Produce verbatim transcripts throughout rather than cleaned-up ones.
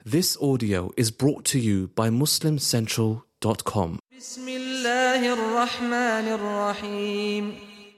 This audio is brought to you by muslim central dot com. بسم الله الرحمن الرحيم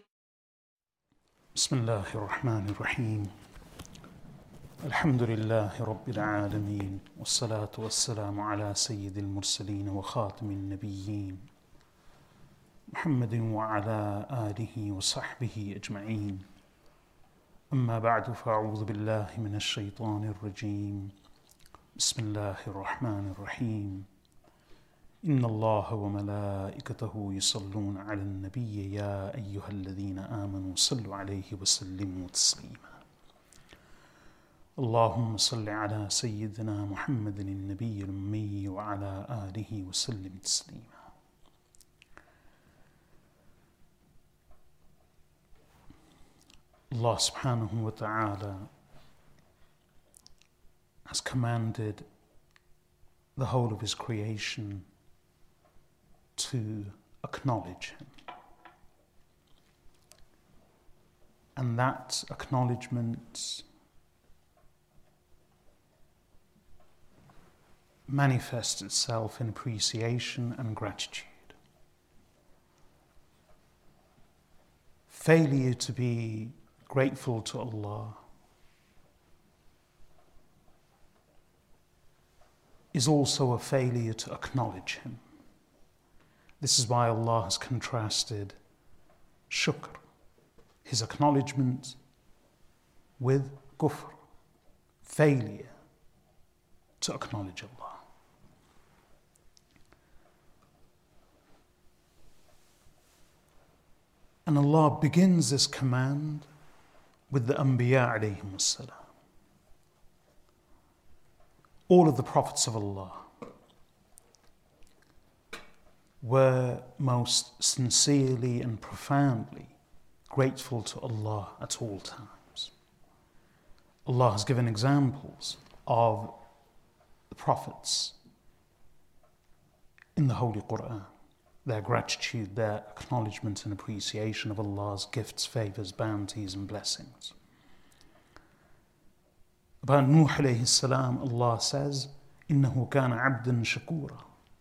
بسم الله الرحمن الرحيم الحمد لله رب العالمين والصلاة والسلام على سيد المرسلين وخاتم النبيين محمد وعلى آله وصحبه أجمعين. أما بعد فأعوذ بالله من الشيطان الرجيم. بسم الله الرحمن الرحيم. إن الله وملائكته يصلون على النبي يا أيها الذين آمنوا صلوا عليه وسلموا تسليما. اللهم صل على سيدنا محمد النبي الأمي وعلى آله وسلم تسليما. Allah subhanahu wa ta'ala has commanded the whole of his creation to acknowledge him. And that acknowledgement manifests itself in appreciation and gratitude. Failure to be grateful to Allah is also a failure to acknowledge him. This is why Allah has contrasted shukr, his acknowledgement, with kufr, failure to acknowledge Allah. And Allah begins this command with the Anbiya alayhim salam. All of the prophets of Allah were most sincerely and profoundly grateful to Allah at all times. Allah has given examples of the prophets in the Holy Quran, their gratitude, their acknowledgement and appreciation of Allah's gifts, favours, bounties and blessings. About Nuh alayhi salam, Allah says, إِنَّهُ كَانَ عَبْدًا شَكُورًا.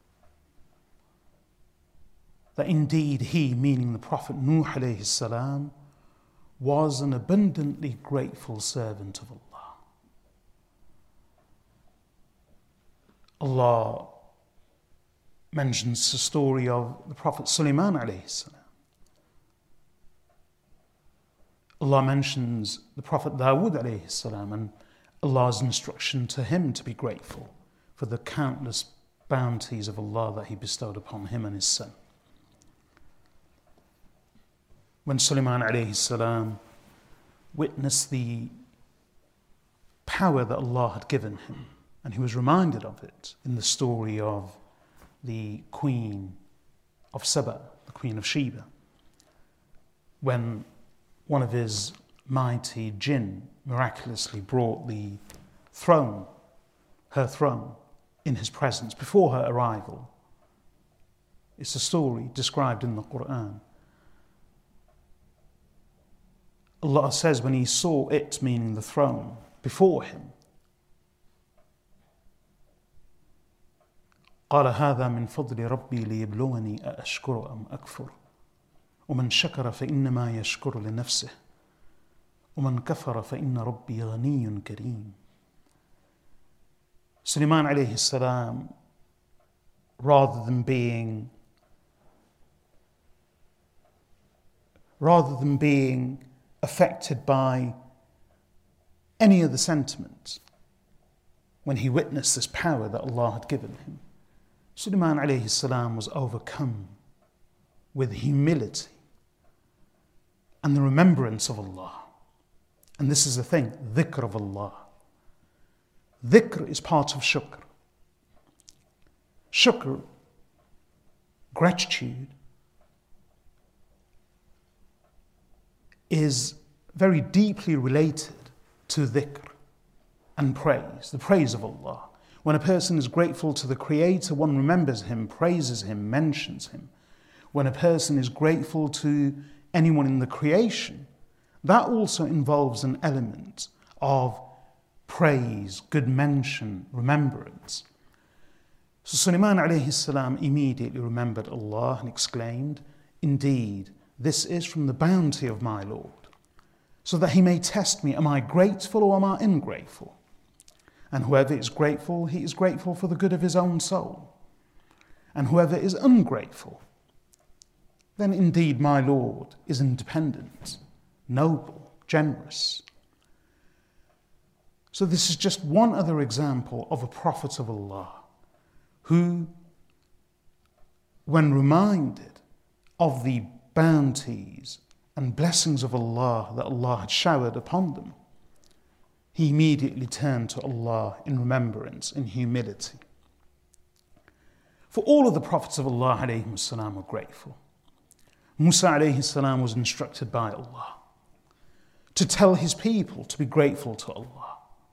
That indeed he, meaning the Prophet Nuh alayhi salam, was an abundantly grateful servant of Allah. Allah mentions the story of the Prophet Sulaiman alayhi salam. Allah mentions the Prophet Dawood alayhi salam and Allah's instruction to him to be grateful for the countless bounties of Allah that he bestowed upon him and his son. When Sulaiman alayhi salam witnessed the power that Allah had given him, and he was reminded of it in the story of the queen of Saba, the queen of Sheba, when one of his mighty jinn miraculously brought the throne, her throne, in his presence before her arrival. It's a story described in the Quran. Allah says when he saw it, meaning the throne, before him, قال هذا من فضل ربي ليبلوني أأشكر أم أكفر ومن شكر فإنما يشكر لنفسه ومن كفر فإن ربي غني كريم. Sulaiman alayhi salam, rather than being rather than being affected by any of the sentiments when he witnessed this power that Allah had given him, Sulaiman alayhi salam was overcome with humility and the remembrance of Allah. And this is the thing, dhikr of Allah. Dhikr is part of shukr. Shukr, gratitude, is very deeply related to dhikr and praise, the praise of Allah. When a person is grateful to the Creator, one remembers him, praises him, mentions him. When a person is grateful to anyone in the creation, that also involves an element of praise, good mention, remembrance. So Sulaiman alayhi salam immediately remembered Allah and exclaimed, "Indeed, this is from the bounty of my Lord, so that he may test me, am I grateful or am I ungrateful? And whoever is grateful, he is grateful for the good of his own soul. And whoever is ungrateful, then indeed my Lord is independent, noble, generous." So this is just one other example of a prophet of Allah who, when reminded of the bounties and blessings of Allah that Allah had showered upon them, he immediately turned to Allah in remembrance, in humility. For all of the prophets of Allah alayhi salam were grateful. Musa alayhi salam was instructed by Allah to tell his people to be grateful to Allah.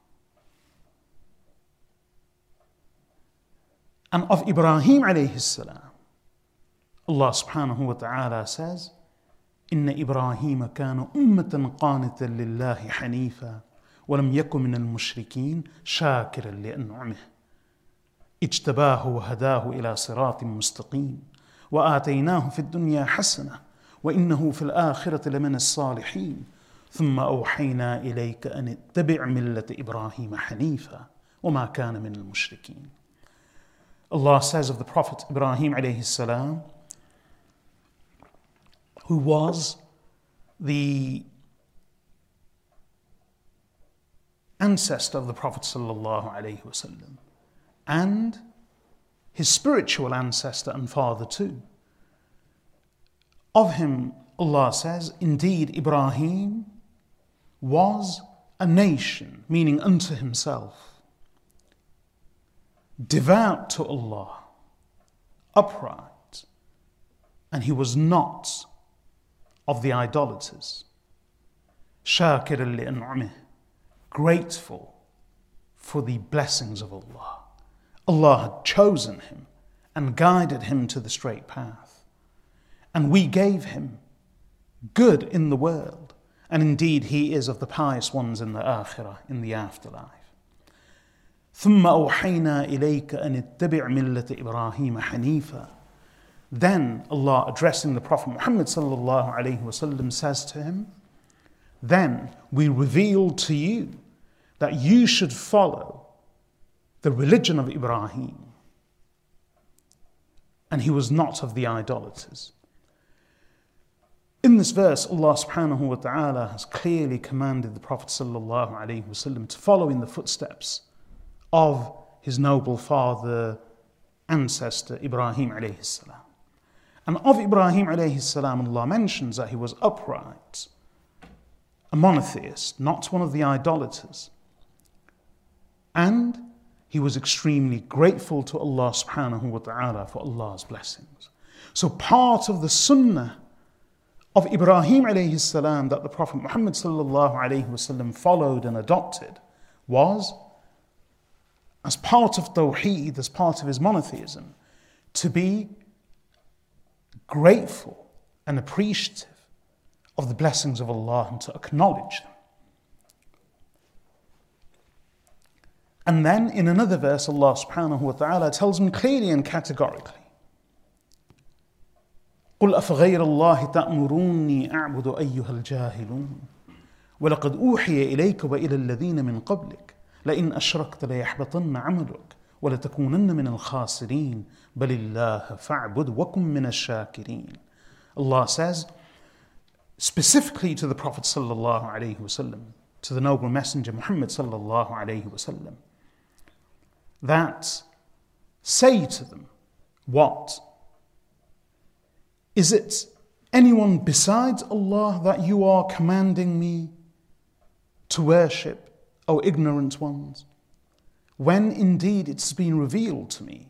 And of Ibrahim alayhi salam, Allah subhanahu wa ta'ala says, "Inna Ibrahim kana ummatan qanitan lillahi hanifa, wa lam yakun min al-mushrikeen, shakiran li'an'amih. اجتباه وهداه إلى صراط مستقيم وآتيناه في الدنيا حسنة وإنه في الآخرة لمن الصالحين ثم أوحينا إليك أن اتبع ملة إبراهيم حنيفا وما كان من المشركين." Allah says of the Prophet Ibrahim alayhi salam, who was the ancestor of the Prophet sallallahu alayhi wasallam, and his spiritual ancestor and father too. Of him, Allah says, "Indeed, Ibrahim was a nation," meaning unto himself, devout to Allah, upright, and he was not of the idolaters. Shakiran li'an'amih, grateful for the blessings of Allah. Allah had chosen him and guided him to the straight path. And we gave him good in the world. And indeed, he is of the pious ones in the akhirah, in the afterlife. ثُمَّ أَوْحَيْنَا إِلَيْكَ أَنِ اتَّبِعْ مِلَّةَ إِبْرَاهِيمَ حَنِيفًا. Then Allah, addressing the Prophet Muhammad sallallahu alayhi wasallam, says to him, "Then we revealed to you that you should follow the religion of Ibrahim, and he was not of the idolaters." In this verse, Allah subhanahu wa ta'ala has clearly commanded the Prophet sallallahu alayhi wasallam to follow in the footsteps of his noble father, ancestor Ibrahim alayhi salam. And of Ibrahim alayhi salam, Allah mentions that he was upright, a monotheist, not one of the idolaters. And he was extremely grateful to Allah subhanahu wa ta'ala for Allah's blessings. So part of the sunnah of Ibrahim alayhi salam that the Prophet Muhammad sallallahu alayhi wasallam followed and adopted was, as part of Tawheed, as part of his monotheism, to be grateful and appreciative of the blessings of Allah and to acknowledge them. And then in another verse, Allah subhanahu wa ta'ala tells him clearly and categorically, قُلْ أَفَغَيْرَ اللَّهِ تَأْمُرُونِّي أَعْبُدُ أَيُّهَا الْجَاهِلُونَ وَلَقَدْ أُوحِيَ إِلَيْكَ وَإِلَى الَّذِينَ مِنْ قَبْلِكَ لئن أشركت ليحبطن عملك ولتكونن من الخاسرين بل الله فاعبد وكن من الشاكرين. Allah says, specifically to the Prophet sallallahu alaihi wasallam, to the noble messenger Muhammad sallallahu alaihi wasallam, that say to them, what? Is it anyone besides Allah that you are commanding me to worship, O ignorant ones, when indeed it's been revealed to me?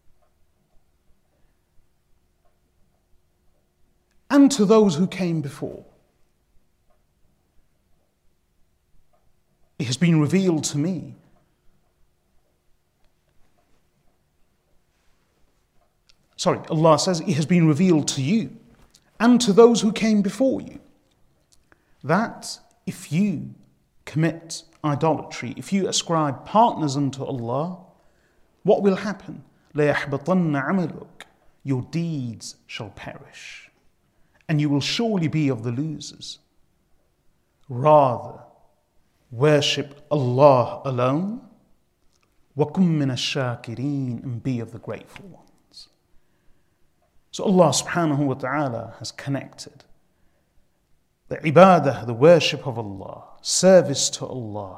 And to those who came before, it has been revealed to me. Sorry, Allah says it has been revealed to you and to those who came before you that if you commit idolatry, if you ascribe partners unto Allah, what will happen? لَيَحْبَطَنَّ عَمَلُكَ, your deeds shall perish, and you will surely be of the losers. Rather, worship Allah alone, وَكُن مِّنَ الشَّاكِرِينَ, and be of the grateful ones. So Allah subhanahu wa ta'ala has connected the ibadah, the worship of Allah, service to Allah,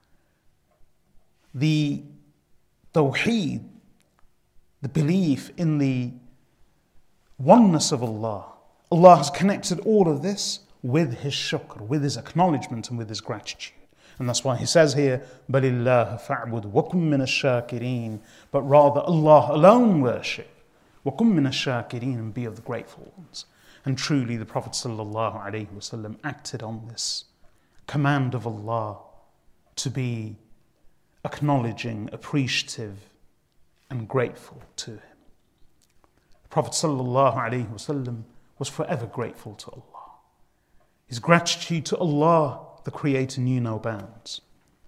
the tawheed, the belief in the oneness of Allah. Allah has connected all of this with His shukr, with His acknowledgement and with His gratitude. And that's why He says here, بَلِ اللَّهَ فَاعْبُدْ وَكُن مِّنَ الشَّاكِرِينَ, but rather Allah alone worship, وَكُن مِّنَ الشَّاكِرِينَ, and be of the grateful ones. And truly the Prophet sallallahu alaihi wasallam acted on this command of Allah to be acknowledging, appreciative and grateful to Him. The Prophet sallallahu alaihi wasallam was forever grateful to Allah. His gratitude to Allah, the Creator, knew no bounds.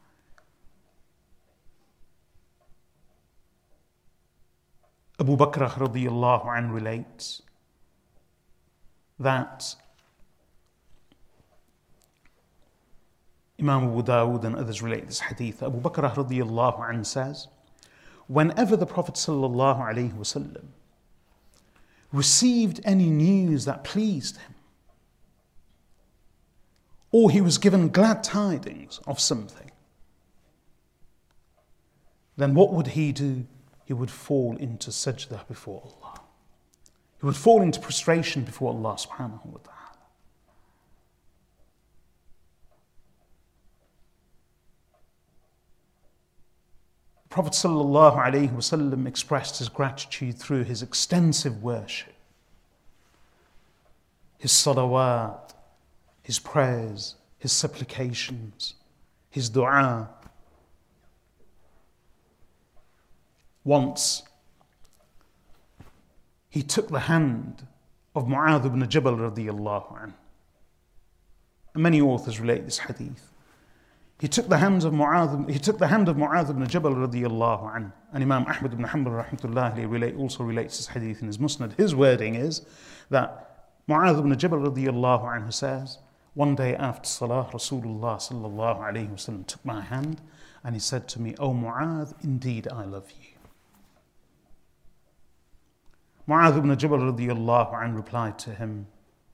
Abu Bakr radiyallahu anhu relates that Imam Abu Dawud and others relate this hadith. Abu Bakr radiyallahu anhu says, whenever the Prophet sallallahu alaihi wasallam received any news that pleased him, or he was given glad tidings of something, then what would he do? He would fall into sajdah before Allah. He would fall into prostration before Allah subhanahu wa ta'ala. The Prophet sallallahu alaihi wasallam expressed his gratitude through his extensive worship, his salawat, his prayers, his supplications, his dua. Once, he took the hand of Mu'adh ibn Jabal radiyallahu anhu. And many authors relate this hadith. He took the hands of Mu'adh, he took the hand of Mu'adh ibn Jabal radiyallahu anhu. And Imam Ahmad ibn Hanbal rahmatullahi relate, also relates this hadith in his Musnad. His wording is that Mu'adh ibn Jabal radiyallahu anhu says, one day after Salah, Rasulullah sallallahu alayhi wasallam took my hand and he said to me, "O Mu'adh, indeed I love you." Mu'adh ibn Jabal radiyallahu anhu replied to him,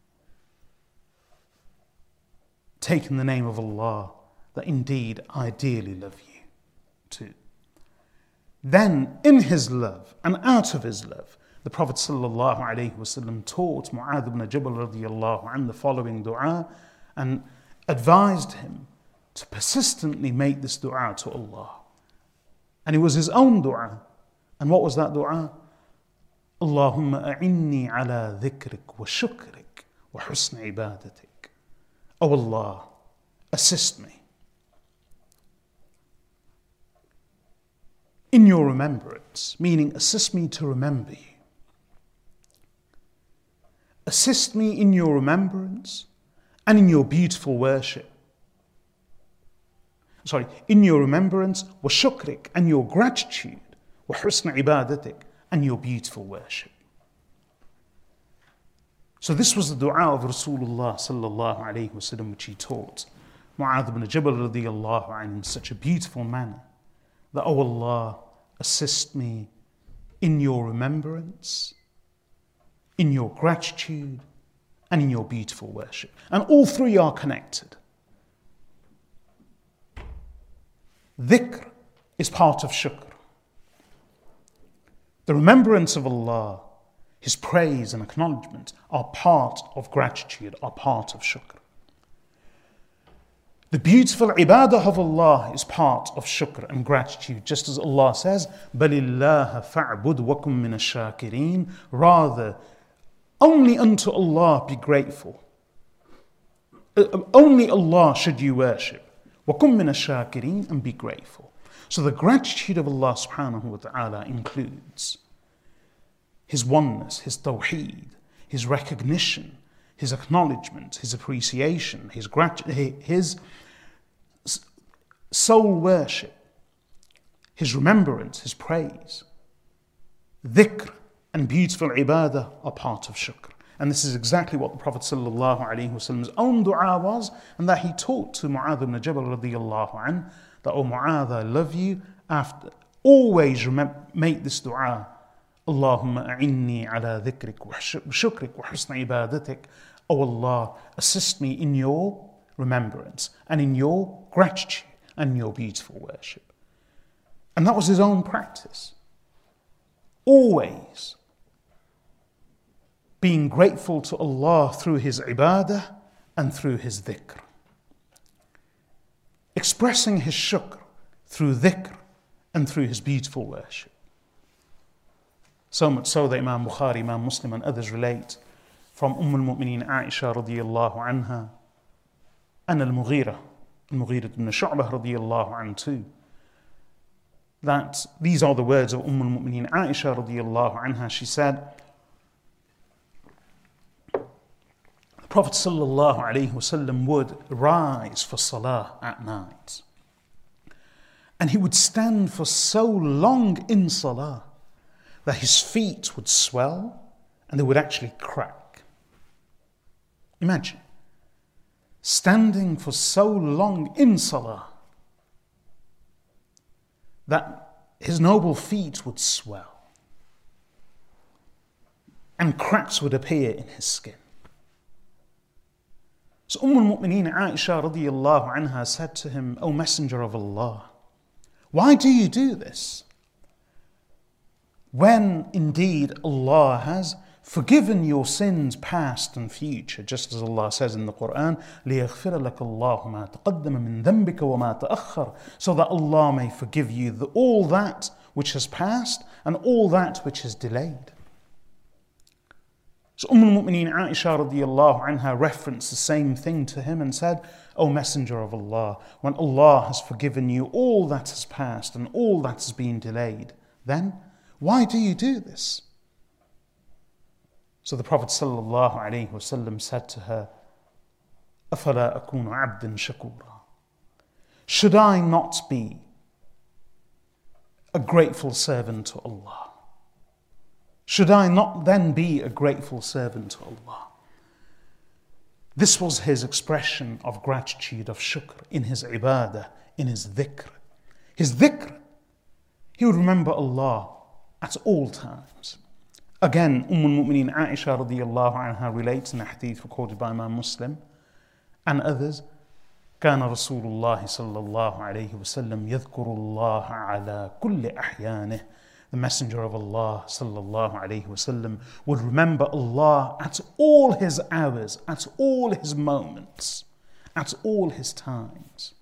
"Take in the name of Allah that indeed I dearly love you too." Then in his love and out of his love, the Prophet sallallahu alaihi wasallam taught Mu'adh ibn Jabal radiyallahu anhu the following dua and advised him to persistently make this dua to Allah. And it was his own dua. And what was that dua? Allahumma a'inni ala dhikrik wa shukrik wa husn ibadatik. Oh Allah, assist me in your remembrance, meaning assist me to remember you. Assist me in your remembrance and in your beautiful worship. Sorry, in your remembrance, wa shukrik, and your gratitude, wa husn ibadatik, and your beautiful worship. So this was the dua of Rasulullah sallallahu alayhi wasallam, which he taught Mu'adh ibn Jabal radiyallahu anhu in such a beautiful manner that, oh Allah, assist me in your remembrance, in your gratitude, and in your beautiful worship. And all three are connected. Dhikr is part of shukr. The remembrance of Allah, His praise and acknowledgement are part of gratitude, are part of shukr. The beautiful ibadah of Allah is part of shukr and gratitude, just as Allah says, بَلِ اللَّهَ فَاعْبُدْ وَكُن مِّنَ الشَّاكِرِينَ. Rather, only unto Allah be grateful. Only Allah should you worship. وَكُن مِّنَ الشَّاكِرِينَ, and be grateful. So the gratitude of Allah subhanahu wa ta'ala includes His oneness, His tawheed, His recognition, His acknowledgement, His appreciation, His, grat- his soul worship, his remembrance, his praise, dhikr and beautiful ibadah are part of shukr. And this is exactly what the Prophet ﷺ's own dua was, and that he taught to Mu'adh ibn Jabal radiyallahu anhu, that, "O Mu'adh, I love you. After, always remember, make this dua. Allahumma a'inni ala dhikrik wa shukrik wa husna ibadatik." O Allah, assist me in your remembrance and in your gratitude and your beautiful worship. And that was his own practice. Always being grateful to Allah through his ibadah and through his dhikr. Expressing his shukr through dhikr and through his beautiful worship. So much so that Imam Bukhari, Imam Muslim and others relate from Umm al-Mu'mineen Aisha radiyallahu anha and al-Mughira, al-Mughira ibn Shu'bah radiyallahu anhu too, that these are the words of Umm al-Mu'mineen Aisha radiyallahu anha. She said, the Prophet sallallahu alayhi wasallam would rise for salah at night. And he would stand for so long in salah that his feet would swell and they would actually crack. Imagine, standing for so long in salah that his noble feet would swell and cracks would appear in his skin. So Umm al-Mu'mineen Aisha radiyallahu anha said to him, "O Messenger of Allah, why do you do this? When indeed Allah has forgiven your sins past and future, just as Allah says in the Quran, لِيَغْفِرَ لَكَ اللَّهُ مَا تَقَدَّمَ مِن ذَنْبِكَ وَمَا تَأَخَّرَ, so that Allah may forgive you the, all that which has passed and all that which is delayed." So Umm al-Mu'mineen Aisha radiyallahu anha referenced the same thing to him and said, "O Messenger of Allah, when Allah has forgiven you all that has passed and all that has been delayed, then why do you do this?" So the Prophet sallallahu alayhi wasallam said to her, أَفَلَا أَكُونُ عَبْدًا شَكُورًا, should I not be a grateful servant to Allah? Should I not then be a grateful servant to Allah? This was his expression of gratitude, of shukr, in his ibadah, in his dhikr. His dhikr, he would remember Allah at all times. Again, Umm al-Mu'mineen Aisha radiyallahu anha relates in a hadith recorded by Imam Muslim and others, كان رسول الله صلى الله عليه وسلم يذكر الله على كل أحيانه. The Messenger of Allah sallallahu alayhi wasallam would remember Allah at all his hours, at all his moments, at all his times.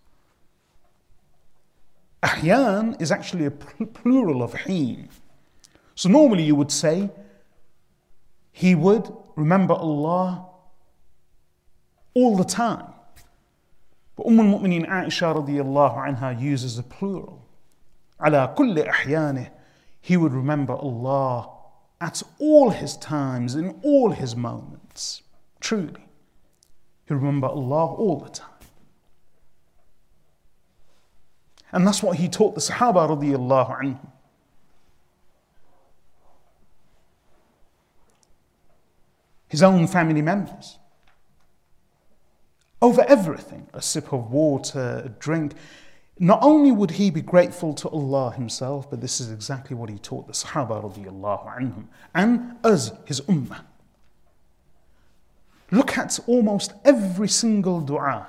Ahyan is actually a plural of heen. So normally you would say he would remember Allah all the time. But Umm al-Mu'mineen Aisha radiyallahu anha uses a plural. على كل أحيانه. He would remember Allah at all his times, in all his moments. Truly. He would remember Allah all the time. And that's what he taught the Sahaba radiyallahu anhum. His own family members. Over everything, a sip of water, a drink. Not only would he be grateful to Allah himself, but this is exactly what he taught the Sahaba radiyallahu anhum and us, his ummah. Look at almost every single dua.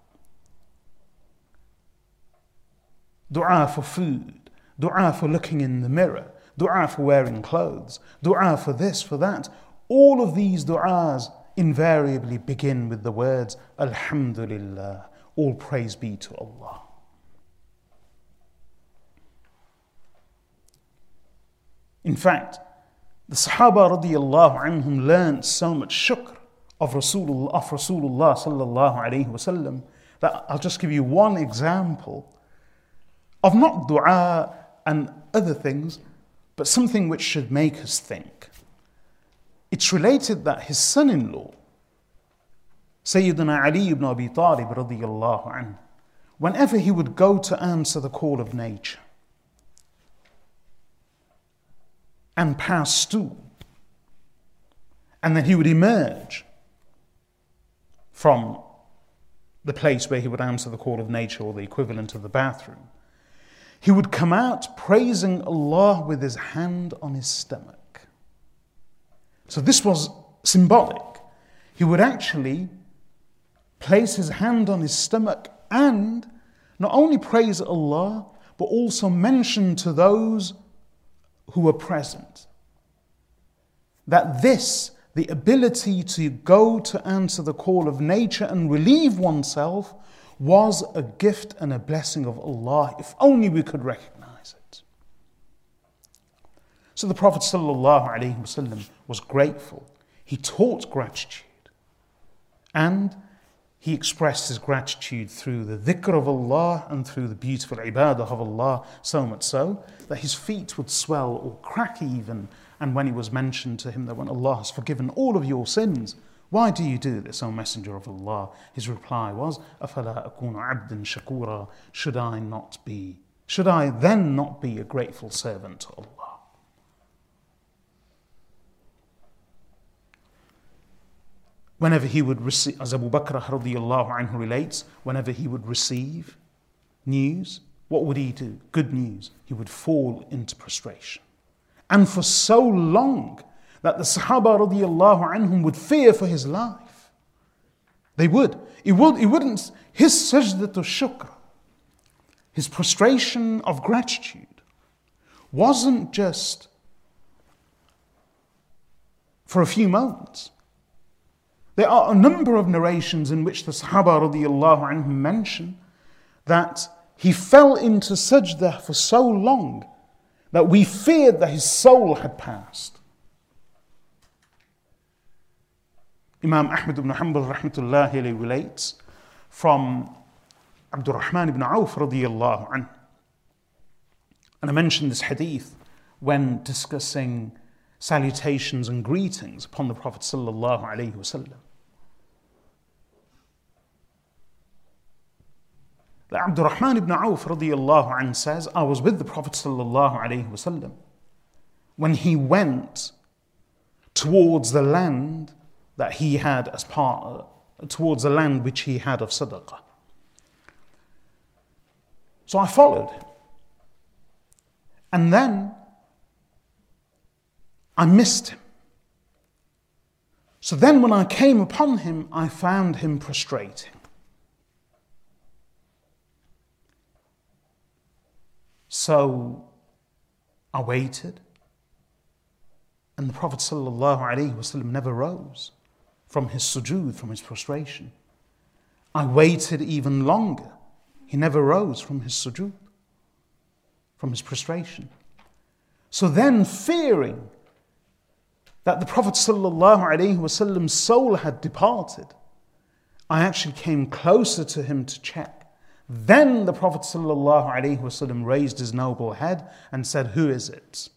Dua for food, dua for looking in the mirror, dua for wearing clothes, dua for this, for that. All of these du'as invariably begin with the words, Alhamdulillah, all praise be to Allah. In fact, the Sahaba radiyallahu anhum learned so much shukr of Rasulullah, of Rasulullah sallallahu alayhi wasallam, that I'll just give you one example of not dua and other things, but something which should make us think. It's related that his son-in-law, Sayyidina Ali ibn Abi Talib radiyallahu anhu, whenever he would go to answer the call of nature and pass stool, and then he would emerge from the place where he would answer the call of nature, or the equivalent of the bathroom, he would come out praising Allah with his hand on his stomach. So this was symbolic. He would actually place his hand on his stomach and not only praise Allah, but also mention to those who were present that this, the ability to go to answer the call of nature and relieve oneself, was a gift and a blessing of Allah, if only we could recognize it. So the Prophet ﷺ was grateful. He taught gratitude. And he expressed his gratitude through the dhikr of Allah and through the beautiful ibadah of Allah, so much so that his feet would swell or crack even. And when he was mentioned to him that when Allah has forgiven all of your sins, why do you do this, O Messenger of Allah? His reply was, أَفَلَا أَكُونُ عَبْدًا شَكُورًا. Should I not be, should I then not be a grateful servant to Allah? Whenever he would receive, as Abu Bakr radiallahu anhu relates, whenever he would receive news, what would he do? Good news. He would fall into prostration. And for so long that the Sahaba radiallahu anhum would fear for his life. They would. He, would, he wouldn't. His sajdatu shukr, his prostration of gratitude, wasn't just for a few moments. There are a number of narrations in which the Sahaba radiallahu anhum mention that he fell into sajdah for so long that we feared that his soul had passed. Imam Ahmad ibn Hanbal rahmatullahi alayhi relates from Abdurrahman ibn Auf radiallahu anhu. And I mentioned this hadith when discussing salutations and greetings upon the Prophet sallallahu alayhi wasallam. That Abdurrahman ibn Auf radiallahu anhu says, I was with the Prophet sallallahu alayhi wasallam when he went towards the land that he had as part, towards the land which he had of sadaqah. So I followed him. And then I missed him. So then when I came upon him, I found him prostrating. So I waited, and the Prophet ﷺ never rose from his sujood, from his prostration. I waited even longer. He never rose from his sujood, from his prostration. So then, fearing that the Prophet ﷺ's soul had departed, I actually came closer to him to check. Then the Prophet ﷺ raised his noble head and said, who is it?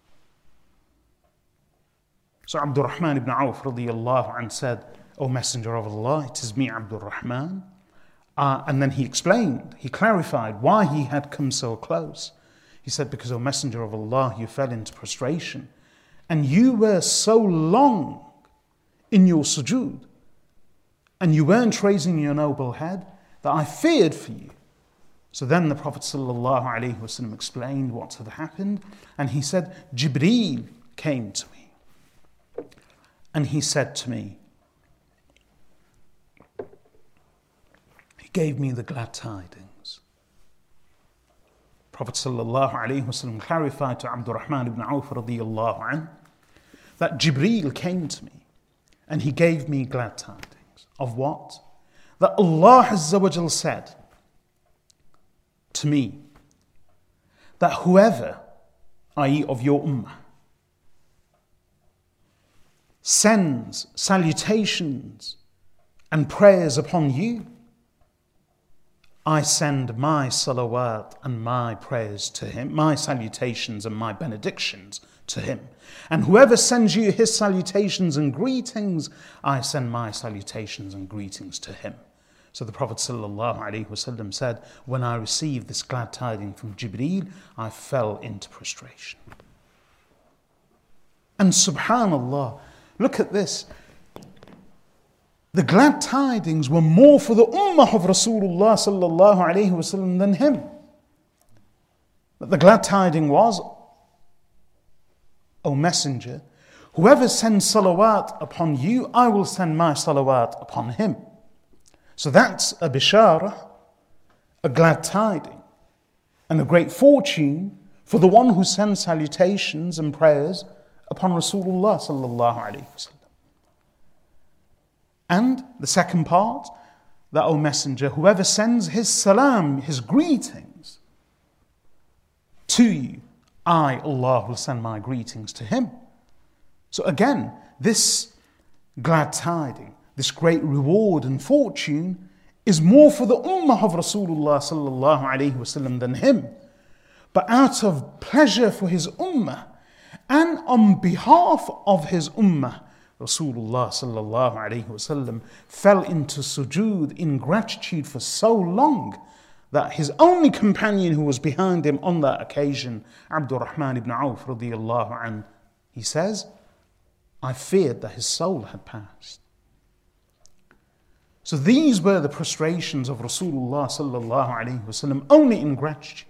So Abdurrahman ibn Auf radiallahu anhu said, O Messenger of Allah, it is me, Abdurrahman. Uh, and then he explained, he clarified why he had come so close. He said, because, O Messenger of Allah, you fell into prostration. And you were so long in your sujood, and you weren't raising your noble head, that I feared for you. So then the Prophet ﷺ explained what had happened, and he said, Jibreel came to me, and he said to me, he gave me the glad tidings. Prophet ﷺ clarified to Abdurrahman ibn Auf radiyallahu anhu that Jibreel came to me, and he gave me glad tidings. Of what? That Allah Azza wa Jal said to me that whoever, that is of your ummah, sends salutations and prayers upon you, I send my salawat and my prayers to him, my salutations and my benedictions to him. And whoever sends you his salutations and greetings, I send my salutations and greetings to him. So the Prophet ﷺ said, when I received this glad tidings from Jibreel, I fell into prostration. And subhanallah, look at this. The glad tidings were more for the ummah of Rasulullah sallallahu alayhi wasallam than him. But the glad tiding was, O Messenger, whoever sends salawat upon you, I will send my salawat upon him. So that's a bishara, a glad tiding, and a great fortune for the one who sends salutations and prayers upon Rasulullah sallallahu alayhi wasallam. And the second part, that, O Messenger, whoever sends his salam, his greetings to you, I, Allah, will send my greetings to him. So again, this glad tiding, this great reward and fortune is more for the ummah of Rasulullah sallallahu alayhi wasallam than him. But out of pleasure for his ummah and on behalf of his ummah, Rasulullah sallallahu alayhi wasallam fell into sujood in gratitude for so long that his only companion who was behind him on that occasion, Abdurrahman ibn Auf radiyallahu anh, he says, I feared that his soul had passed. So these were the prostrations of Rasulullah sallallahu alayhi wasallam, only in gratitude.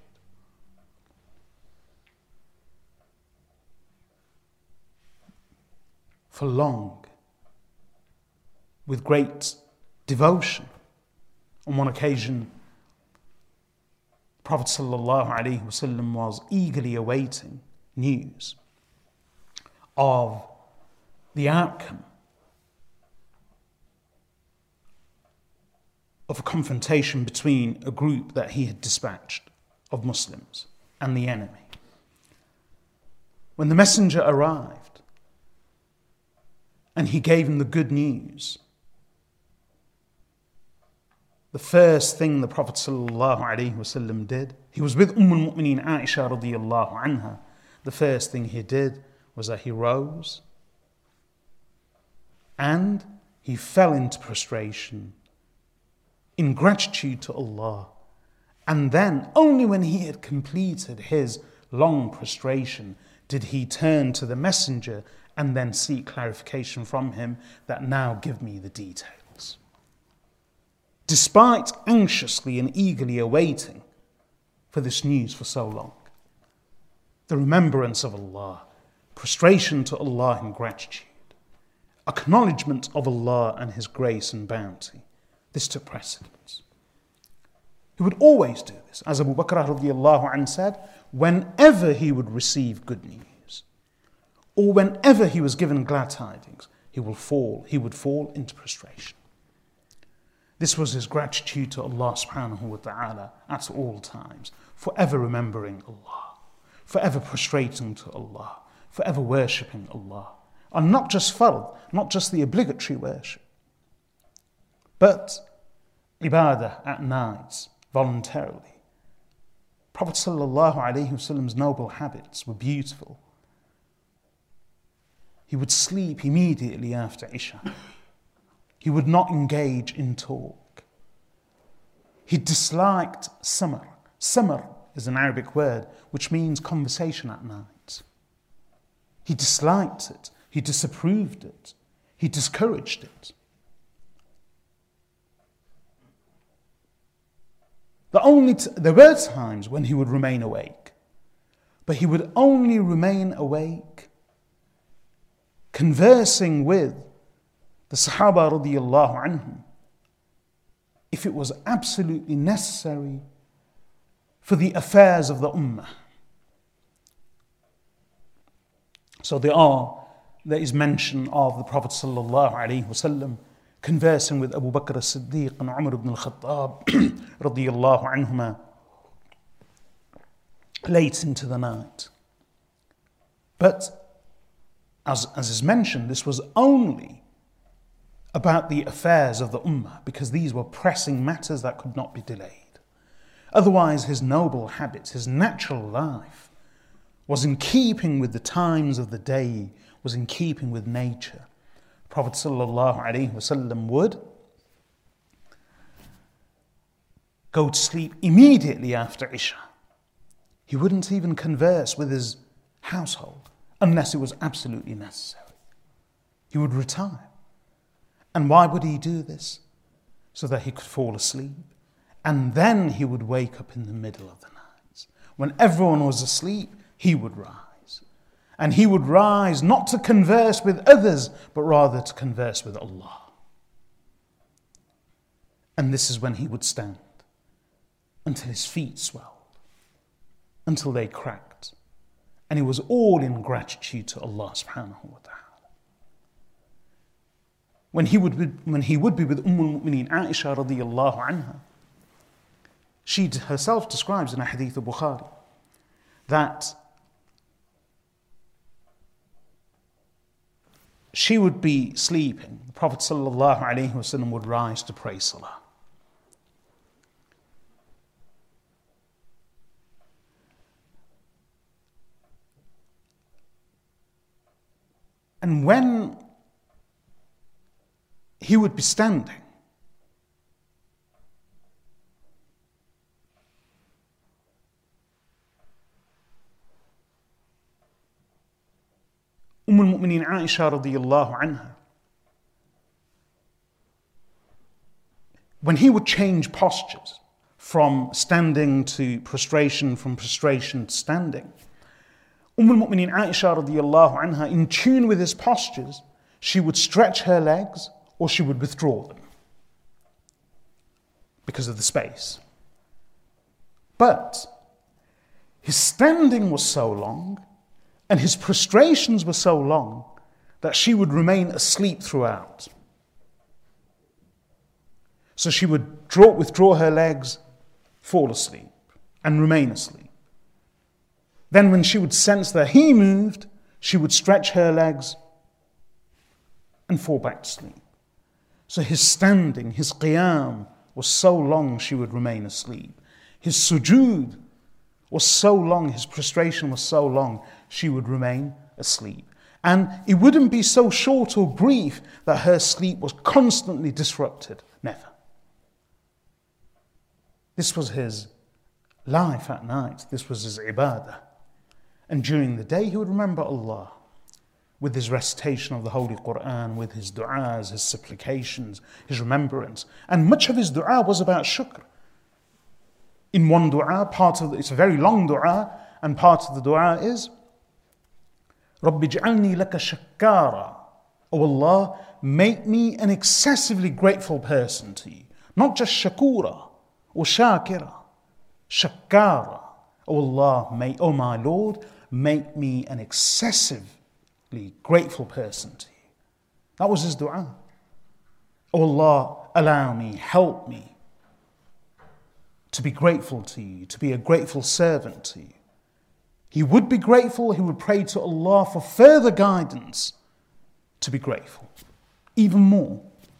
For long, with great devotion. On one occasion, Prophet sallallahu alaihi wasallam was eagerly awaiting news of the outcome of a confrontation between a group that he had dispatched of Muslims and the enemy. When the messenger arrived, and he gave him the good news, the first thing the Prophet ﷺ did, he was with Umm al-Mu'mineen Aisha radiyallahu anha. The first thing he did was that he rose and he fell into prostration in gratitude to Allah. And then, only when he had completed his long prostration, did he turn to the messenger and then seek clarification from him that now give me the details. Despite anxiously and eagerly awaiting for this news for so long, the remembrance of Allah, prostration to Allah in gratitude, acknowledgement of Allah and His grace and bounty, this took precedence. He would always do this. As Abu Bakr radiallahu anhu said, whenever he would receive good news, or whenever he was given glad tidings, he will fall, he would fall into prostration. This was his gratitude to Allah subhanahu wa ta'ala at all times, forever remembering Allah, forever prostrating to Allah, forever worshipping Allah. And not just fard, not just the obligatory worship, but ibadah at night, voluntarily. Prophet sallallahu alaihi wasallam's noble habits were beautiful. He would sleep immediately after Isha. He would not engage in talk. He disliked samar. Samar is an Arabic word which means conversation at night. He disliked it. He disapproved it. He discouraged it. The only t- there were times when he would remain awake, but he would only remain awake conversing with the Sahaba radiyallahu anhum if it was absolutely necessary for the affairs of the Ummah. So there are, there is mention of the Prophet sallallahu alaihi wasallam conversing with Abu Bakr as-Siddiq and Umar ibn al-Khattab radiyallahu anhuma late into the night. But as, as is mentioned, this was only about the affairs of the Ummah, because these were pressing matters that could not be delayed. Otherwise, his noble habits, his natural life, was in keeping with the times of the day, was in keeping with nature. Prophet sallallahu alaihi wasallam would go to sleep immediately after Isha. He wouldn't even converse with his household unless it was absolutely necessary. He would retire. And why would he do this? So that he could fall asleep. And then he would wake up in the middle of the night. When everyone was asleep, he would rise. And he would rise not to converse with others, but rather to converse with Allah. And this is when he would stand until his feet swelled, until they cracked. And it was all in gratitude to Allah subhanahu wa ta'ala. When he would be, when he would be with Umm al-Mu'mineen Aisha radiyallahu anha, she herself describes in a hadith of Bukhari that she would be sleeping. The Prophet sallallahu alaihi wasallam would rise to pray salah. And when he would be standing, Umm al-Mu'mineen Aisha radiyallahu anha, when he would change postures from standing to prostration, from prostration to standing, Umm al-Mu'mineen Aisha radiyallahu anha, in tune with his postures, she would stretch her legs or she would withdraw them because of the space. But his standing was so long and his prostrations were so long that she would remain asleep throughout. So she would draw, withdraw her legs, fall asleep, and remain asleep. Then when she would sense that he moved, she would stretch her legs and fall back to sleep. So his standing, his qiyam was so long she would remain asleep. His sujood was so long, his prostration was so long, she would remain asleep. And it wouldn't be so short or brief that her sleep was constantly disrupted. Never. This was his life at night. This was his ibadah. And during the day he would remember Allah with his recitation of the Holy Quran, with his du'as, his supplications, his remembrance. And much of his du'a was about shukr. In one du'a, part of the, it's a very long du'a, and part of the du'a is Rabbi ij'alni laka shakkara. Oh Allah, make me an excessively grateful person to you. Not just shakura or shakira. Shakkara. Oh Allah, may, oh my Lord, make me an excessively grateful person to you. That was his du'a. Oh Allah, allow me, help me to be grateful to you, to be a grateful servant to you. He would be grateful, he would pray to Allah for further guidance to be grateful, even more.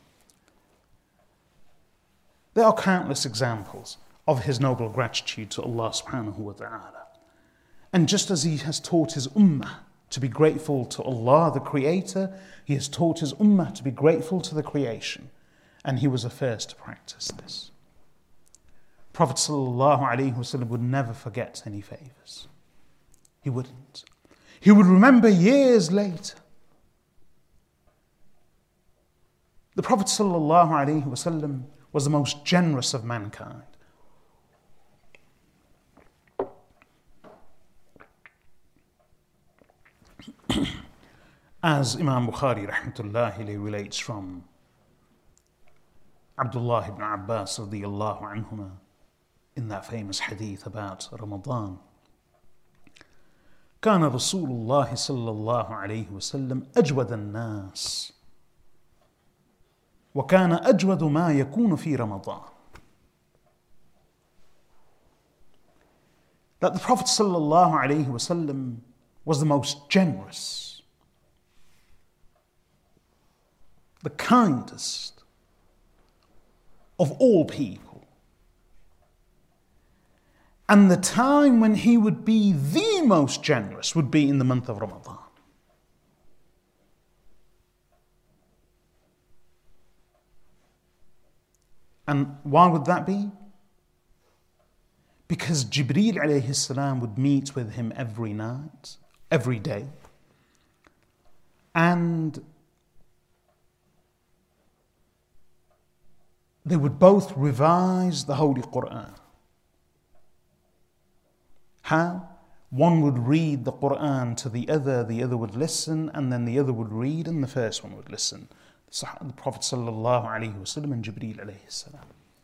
There are countless examples of his noble gratitude to Allah subhanahu wa ta'ala. And just as he has taught his ummah to be grateful to Allah, the Creator, he has taught his ummah to be grateful to the creation. And he was the first to practice this. Prophet sallallahu alaihi wasallam would never forget any favors. He wouldn't. He would remember years later. The Prophet sallallahu alaihi wasallam was the most generous of mankind. As Imam Bukhari rahmatullahi relates from Abdullah ibn Abbas radiyallahu anhuma in that famous hadith about Ramadan. كان رسول الله صلى الله عليه وسلم أجود الناس وكان أجود ما يكون في رمضان. That the Prophet صلى الله عليه وسلم was the most generous, the kindest of all people. And the time when he would be the most generous would be in the month of Ramadan. And why would that be? because Jibreel alayhi salam would meet with him every night, every day. And they would both revise the Holy Quran. How? One would read the Quran to the other, the other would listen, and then the other would read, and the first one would listen. The Prophet sallallahu alaihi wasallam and Jibreel alayhi salam.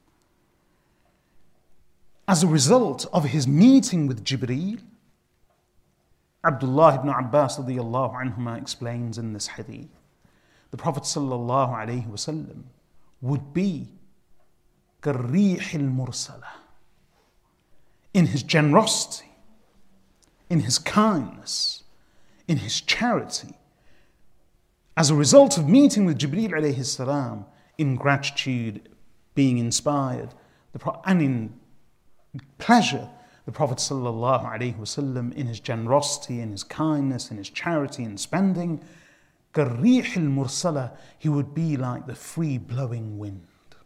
As a result of his meeting with Jibreel, Abdullah ibn Abbas radiyallahu anhuma explains in this hadith, the Prophet sallallahu alaihi wasallam would be كالريح المرسلة, in his generosity, in his kindness, in his charity. As a result of meeting with Jibreel alayhi salam, in gratitude, being inspired, and in pleasure, the Prophet sallallahu alaihi wasallam, in his generosity, in his kindness, in his charity, in spending, كالريح المرسلة, he would be like the free blowing wind.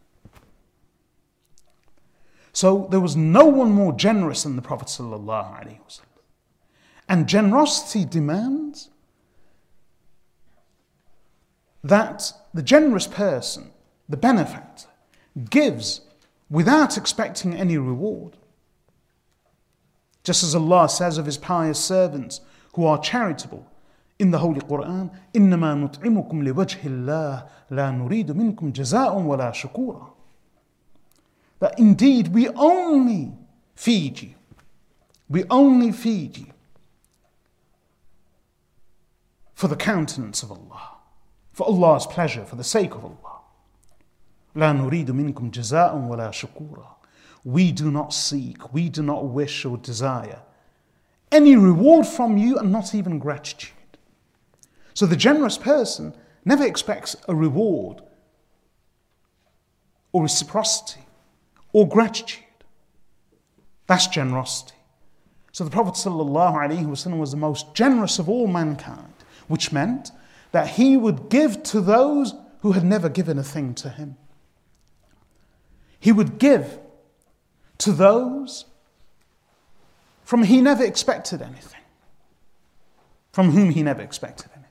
So there was no one more generous than the Prophet sallallahu alaihi wasallam. And generosity demands that the generous person, the benefactor, gives without expecting any reward. Just as Allah says of his pious servants who are charitable in the Holy Quran, إِنَّمَا نُطْعِمُكُمْ لِوَجْهِ اللَّهِ لَا نُرِيدُ مِنْكُمْ جَزَاءً وَلَا شُكُورًا. That indeed we only feed you, we only feed you for the countenance of Allah, for Allah's pleasure, for the sake of Allah. لَا نُرِيدُ مِنْكُمْ جَزَاءً وَلَا شُكُورًا. We do not seek, we do not wish or desire any reward from you, and not even gratitude. So the generous person never expects a reward or reciprocity or gratitude. That's generosity. So the Prophet ﷺ was the most generous of all mankind, which meant that he would give to those who had never given a thing to him. He would give to those from he never expected anything, from whom he never expected anything.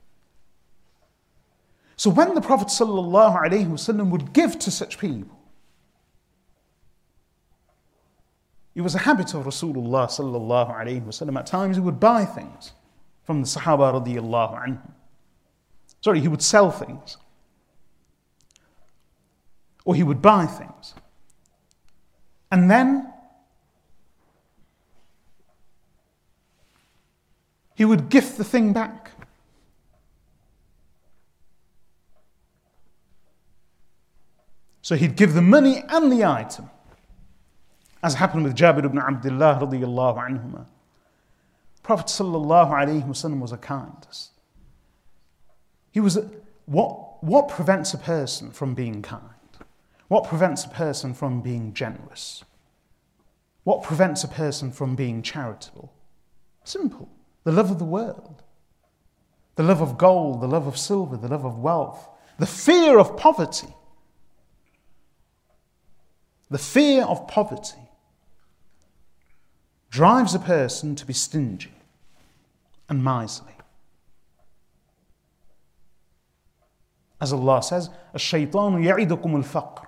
So when the Prophet ﷺ would give to such people, it was a habit of Rasulullah sallallahu alayhi wasallam. At times he would buy things from the Sahaba radiyallahu anhum. Sorry, he would sell things. Or he would buy things. And then he would gift the thing back. So he'd give the money and the item, as happened with Jabir ibn Abdullah radiyallahu anhuma. Prophet sallallahu alayhi wasallam was a kindest. He was a, what, what prevents a person from being kind? What prevents a person from being generous? What prevents a person from being charitable? Simple. The love of the world. The love of gold, the love of silver, the love of wealth. The fear of poverty. The fear of poverty drives a person to be stingy and miserly. As Allah says, الشيطان يعدكم الفقر.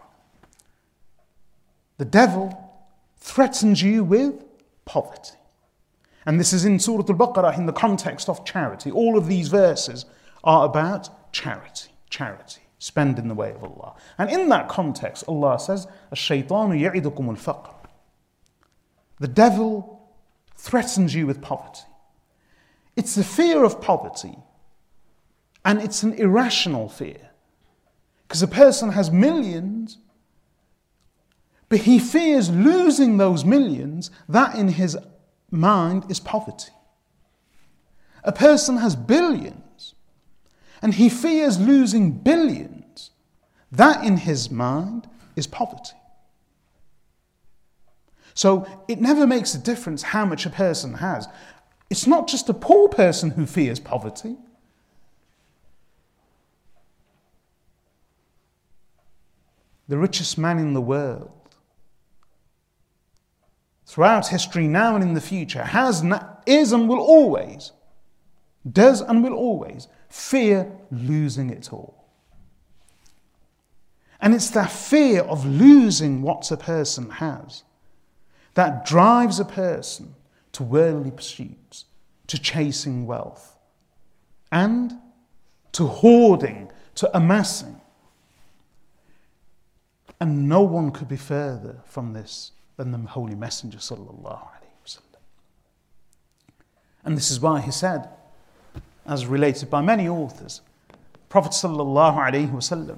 The devil threatens you with poverty. And this is in Surah Al-Baqarah in the context of charity. All of these verses are about charity, charity, spend in the way of Allah. And in that context, Allah says, الشيطان يعدكم الفقر. The devil threatens you with poverty. It's the fear of poverty, and it's an irrational fear. Because a person has millions, but he fears losing those millions. That in his mind is poverty. A person has billions, and he fears losing billions. That in his mind is poverty. So it never makes a difference how much a person has. It's not just a poor person who fears poverty. The richest man in the world, throughout history, now and in the future, has, is and will always, does and will always fear losing it all. And it's that fear of losing what a person has that drives a person to worldly pursuits, to chasing wealth, and to hoarding, to amassing. And no one could be further from this than the Holy Messenger sallallahu alaihi wasallam. And this is why he said, as related by many authors, Prophet sallallahu alaihi wasallam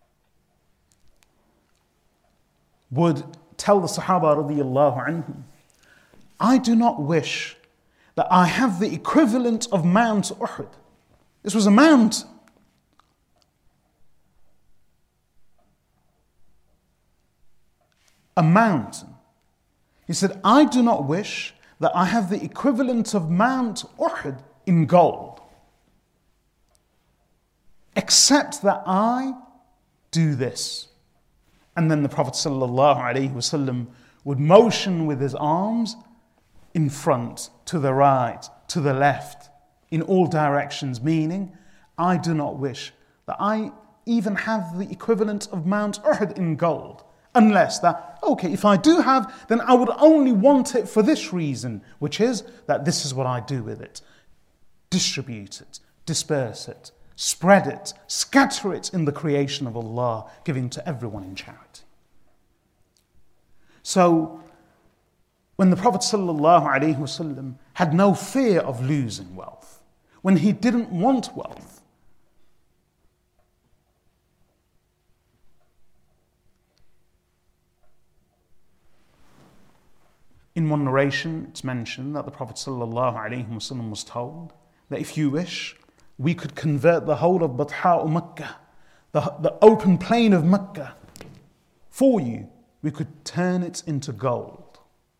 would tell the Sahaba radiyallahu anhum, I do not wish that I have the equivalent of Mount Uhud. This was a mountain. A mountain. He said, I do not wish that I have the equivalent of Mount Uhud in gold, except that I do this. And then the Prophet ﷺ would motion with his arms in front, to the right, to the left, in all directions, meaning, I do not wish that I even have the equivalent of Mount Uhud in gold, unless that, okay, if I do have, then I would only want it for this reason, which is that this is what I do with it. Distribute it, disperse it, spread it, scatter it in the creation of Allah, giving to everyone in charity. So, when the Prophet ﷺ had no fear of losing wealth, when he didn't want wealth, in one narration it's mentioned that the Prophet ﷺ was told that if you wish, we could convert the whole of Batha Makkah, the, the open plain of Makkah, for you. We could turn it into gold.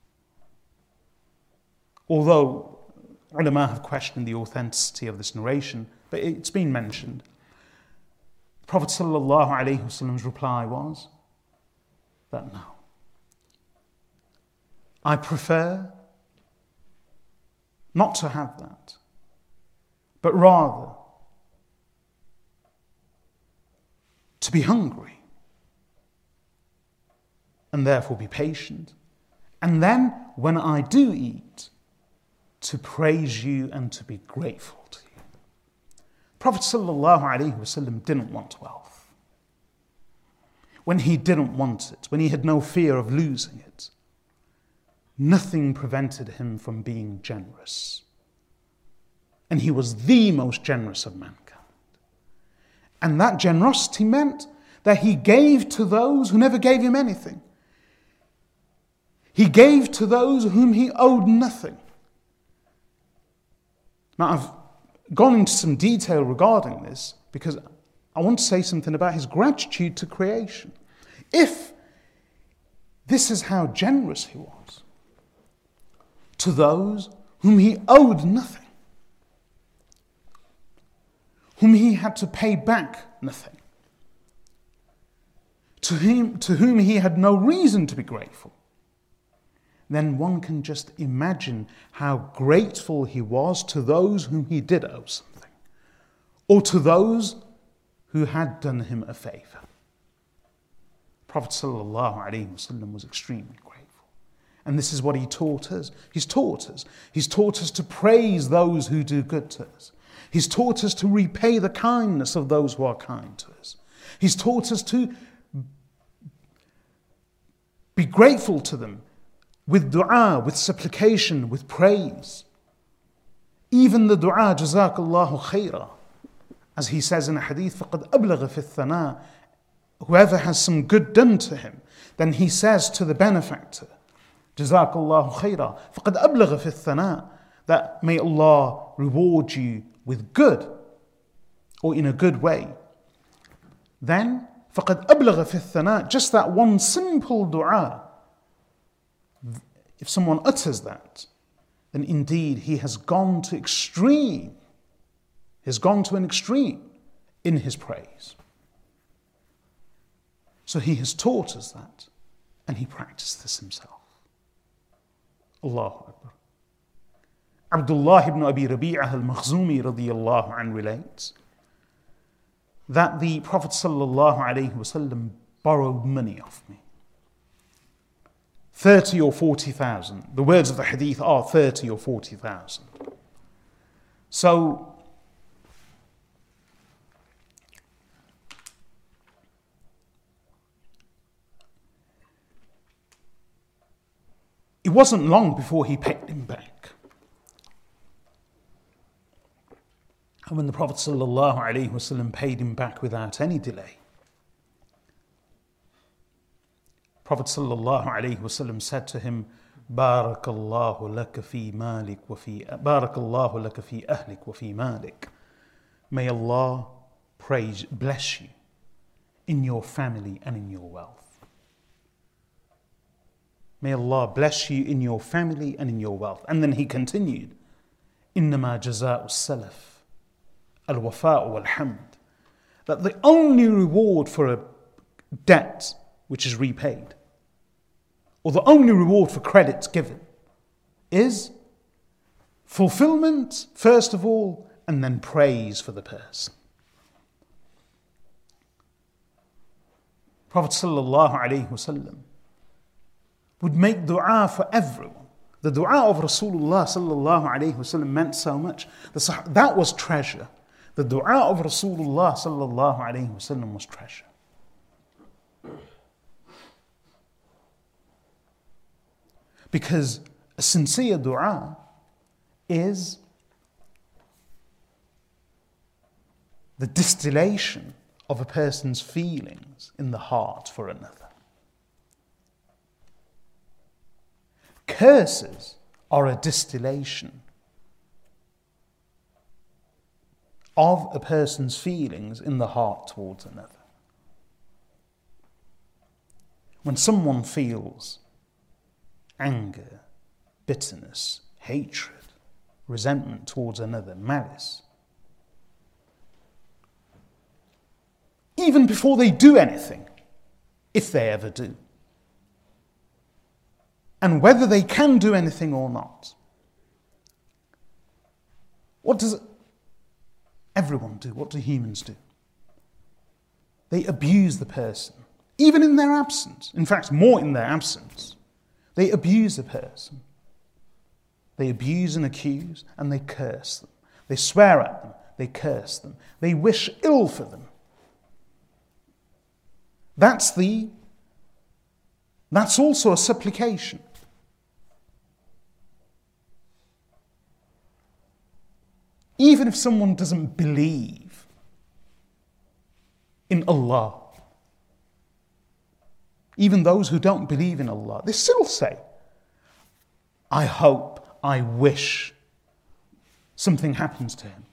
Although ulama have questioned the authenticity of this narration, but it's been mentioned. The Prophet ﷺ's reply was that no. I prefer not to have that, but rather to be hungry and therefore be patient. And then when I do eat, to praise you and to be grateful to you. Prophet ﷺ didn't want wealth. When he didn't want it, when he had no fear of losing it, nothing prevented him from being generous. And he was the most generous of mankind. And that generosity meant that he gave to those who never gave him anything. He gave to those whom he owed nothing. Now, I've gone into some detail regarding this because I want to say something about his gratitude to creation. If this is how generous he was to those whom he owed nothing, whom he had to pay back nothing, to him, to whom he had no reason to be grateful, then one can just imagine how grateful he was to those whom he did owe something, or to those who had done him a favor. Prophet ﷺ was extremely grateful. And this is what he taught us. He's taught us. He's taught us to praise those who do good to us. He's taught us to repay the kindness of those who are kind to us. He's taught us to be grateful to them with dua, with supplication, with praise. Even the dua, Jazakallahu khaira, as he says in a hadith, فَقَدْ أَبْلَغَ فِي الثَّنَاءِ, whoever has some good done to him, then he says to the benefactor, Jazakallahu khaira, فَقَدْ أَبْلَغَ فِي الثَّنَاءِ, that may Allah reward you with good, or in a good way. Then, فَقَدْ أَبْلَغَ فِي الثَّنَاءِ, just that one simple dua, if someone utters that, then indeed he has gone to extreme, has gone to an extreme in his praise. So he has taught us that, and he practiced this himself. Allahu Akbar. Abdullah ibn Abi Rabi'ah al-Makhzumi radiyallahu anhu relates that the Prophet sallallahu alayhi wasallam borrowed money off me. thirty or forty thousand. The words of the hadith are thirty or forty thousand. So, it wasn't long before he paid him back. And when the Prophet ﷺ paid him back without any delay, Prophet ﷺ said to him, Barakallahu laka fi malik wa fi Barakallahu laka fi ahlik wa fi malik. May Allah praise, bless you in your family and in your wealth. May Allah bless you in your family and in your wealth. And then he continued, Innama jaza'u salaf al-wafa'u wal-hamd. That the only reward for a debt which is repaid, or the only reward for credits given, is fulfillment, first of all, and then praise for the person. Prophet sallallahu alaihi wasallam would make dua for everyone. The dua of Rasulullah sallallahu alaihi wasallam meant so much. That was treasure. The dua of Rasulullah sallallahu alaihi wasallam was treasure. Because a sincere dua is the distillation of a person's feelings in the heart for another. Curses are a distillation of a person's feelings in the heart towards another. When someone feels anger, bitterness, hatred, resentment towards another, malice, even before they do anything, if they ever do, and whether they can do anything or not, what does everyone do? What do humans do? They abuse the person, even in their absence. In fact, more in their absence. They abuse the person. They abuse and accuse, and they curse them. They swear at them. They curse them. They wish ill for them. That's the. That's also a supplication. Even if someone doesn't believe in Allah, even those who don't believe in Allah, they still say, I hope, I wish something happens to him.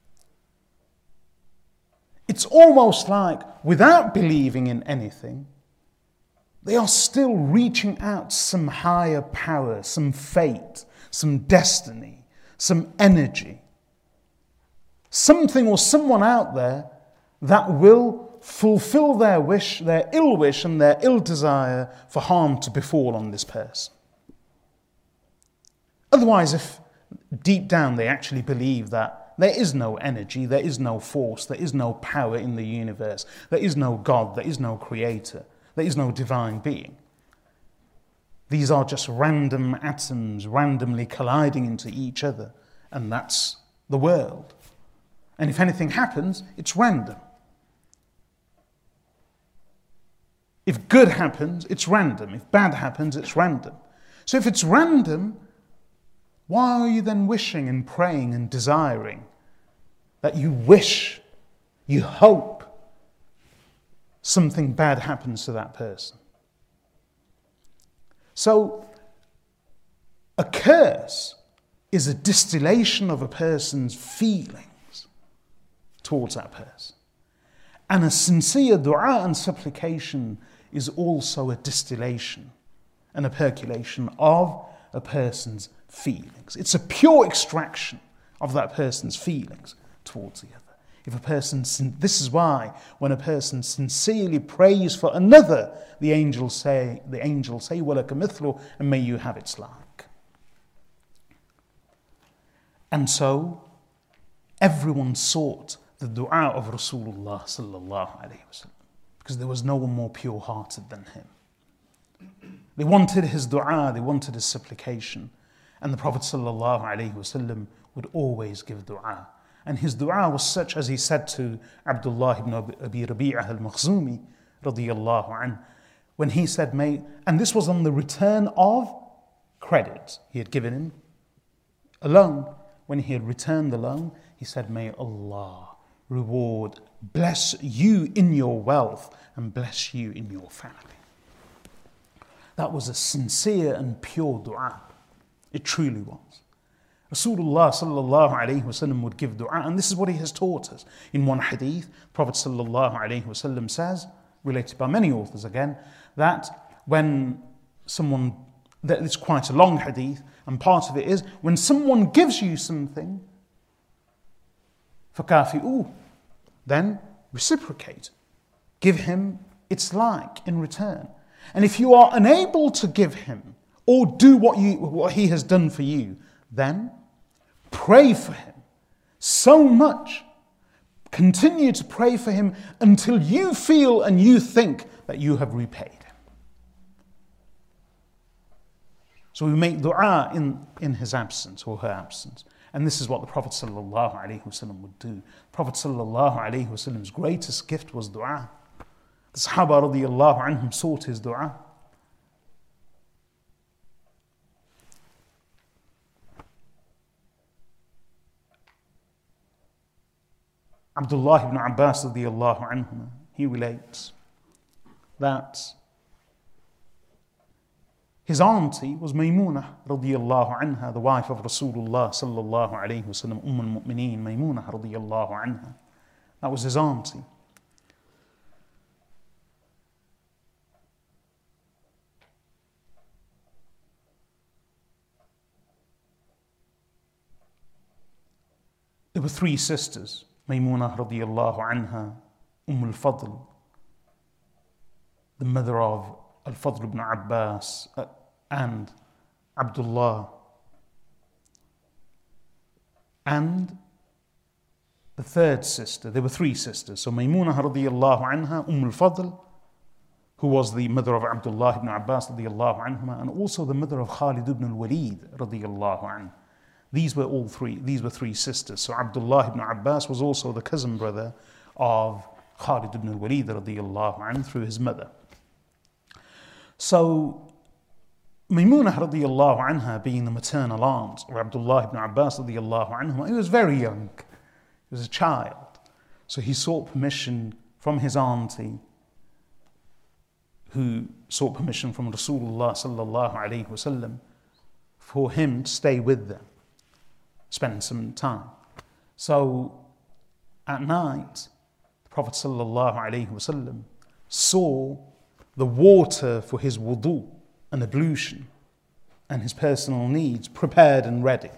It's almost like, without believing in anything, they are still reaching out to some higher power, some fate, some destiny, some energy. Something or someone out there that will fulfill their wish, their ill wish and their ill desire for harm to befall on this person. Otherwise, if deep down they actually believe that there is no energy, there is no force, there is no power in the universe, there is no God, there is no creator, there is no divine being. These are just random atoms randomly colliding into each other, and that's the world. And if anything happens, it's random. If good happens, it's random. If bad happens, it's random. So if it's random, why are you then wishing and praying and desiring that you wish, you hope something bad happens to that person? So a curse is a distillation of a person's feeling towards that person. And a sincere dua and supplication is also a distillation and a percolation of a person's feelings. It's a pure extraction of that person's feelings towards the other. If a person, this is why when a person sincerely prays for another, the angels say, the angels say, وَلَكَ مِثْلُ, and may you have its like. And so everyone sought the dua of Rasulullah sallallahu alayhi wa sallam, because there was no one more pure-hearted than him. They wanted his dua, they wanted his supplication. And the Prophet sallallahu alayhi wa sallam would always give dua. And his dua was such as he said to Abdullah ibn Abi Rabi'ah al-Makhzumi radiyallahu anhu, when he said, may, and this was on the return of credit. He had given him a loan. When he had returned the loan, he said, may Allah reward, bless you in your wealth and bless you in your family. That was a sincere and pure dua. It truly was. Rasulullah sallallahu alayhi wa sallam would give dua, and this is what he has taught us. In one hadith, Prophet sallallahu alayhi wa sallam says, related by many authors again, that when someone, that it's quite a long hadith, and part of it is, when someone gives you something, فَكَافِئُوهُ, then reciprocate. Give him its like in return. And if you are unable to give him, or do what you what he has done for you, then pray for him so much. Continue to pray for him until you feel and you think that you have repaid him. So we make dua in, in his absence or her absence. And this is what the Prophet sallallahu alaihi wasallam would do. Prophet sallallahu alaihi wasallam's greatest gift was dua. The Sahaba radiyallahu anhum sought his dua. Abdullah ibn Abbas radiyallahu anhu, he relates that his auntie was Maymunah radiyallahu anha, the wife of Rasulullah sallallahu alayhi wa sallam, Umm al-Mu'mineen, Maymunah radiyallahu anha. That was his auntie. There were three sisters, Maymunah radiyallahu anha, Umm al-Fadl, the mother of Al-Fadl ibn Abbas, uh, and Abdullah, and the third sister. There were three sisters. So Maymunah radiyallahu anha, Umm al-Fadl, who was the mother of Abdullah ibn Abbas radiyallahu anhuma, and also the mother of Khalid ibn al-Walid radiyallahu anhu. These were all three, these were three sisters. So Abdullah ibn Abbas was also the cousin brother of Khalid ibn al-Walid radiyallahu anhu through his mother. So Maymunah radiyallahu anha, being the maternal aunt of Abdullah ibn Abbas radiyallahu anhu, he was very young. He was a child. So he sought permission from his auntie, who sought permission from Rasulullah sallallahu alayhi wa sallam, for him to stay with them, spend some time. So at night, the Prophet sallallahu alayhi wa sallam saw the water for his wudu and ablution and his personal needs prepared and ready.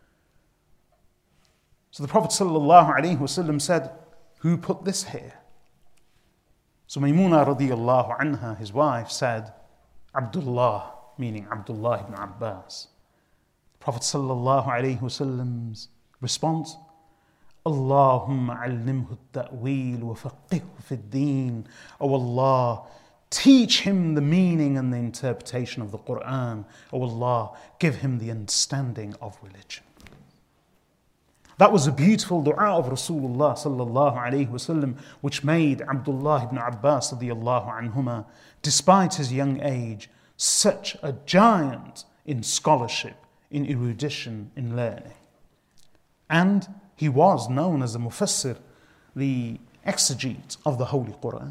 So the Prophet sallallahu alayhi wa sallam said, who put this here? So Maymunah radiyallahu anha, his wife, said, Abdullah, meaning Abdullah ibn Abbas. The Prophet sallallahu alayhi wa sallam's response, Allahumma allimhu at-ta'weel wa faqihhu fi ad-deen. Oh Allah, teach him the meaning and the interpretation of the Quran. Oh Allah, give him the understanding of religion. That was a beautiful dua of Rasulullah sallallahu alayhi wa sallam, which made Abdullah ibn Abbas radiyallahu anhuma, despite his young age, such a giant in scholarship, in erudition, in learning. And he was known as the mufassir, the exegete of the Holy Quran.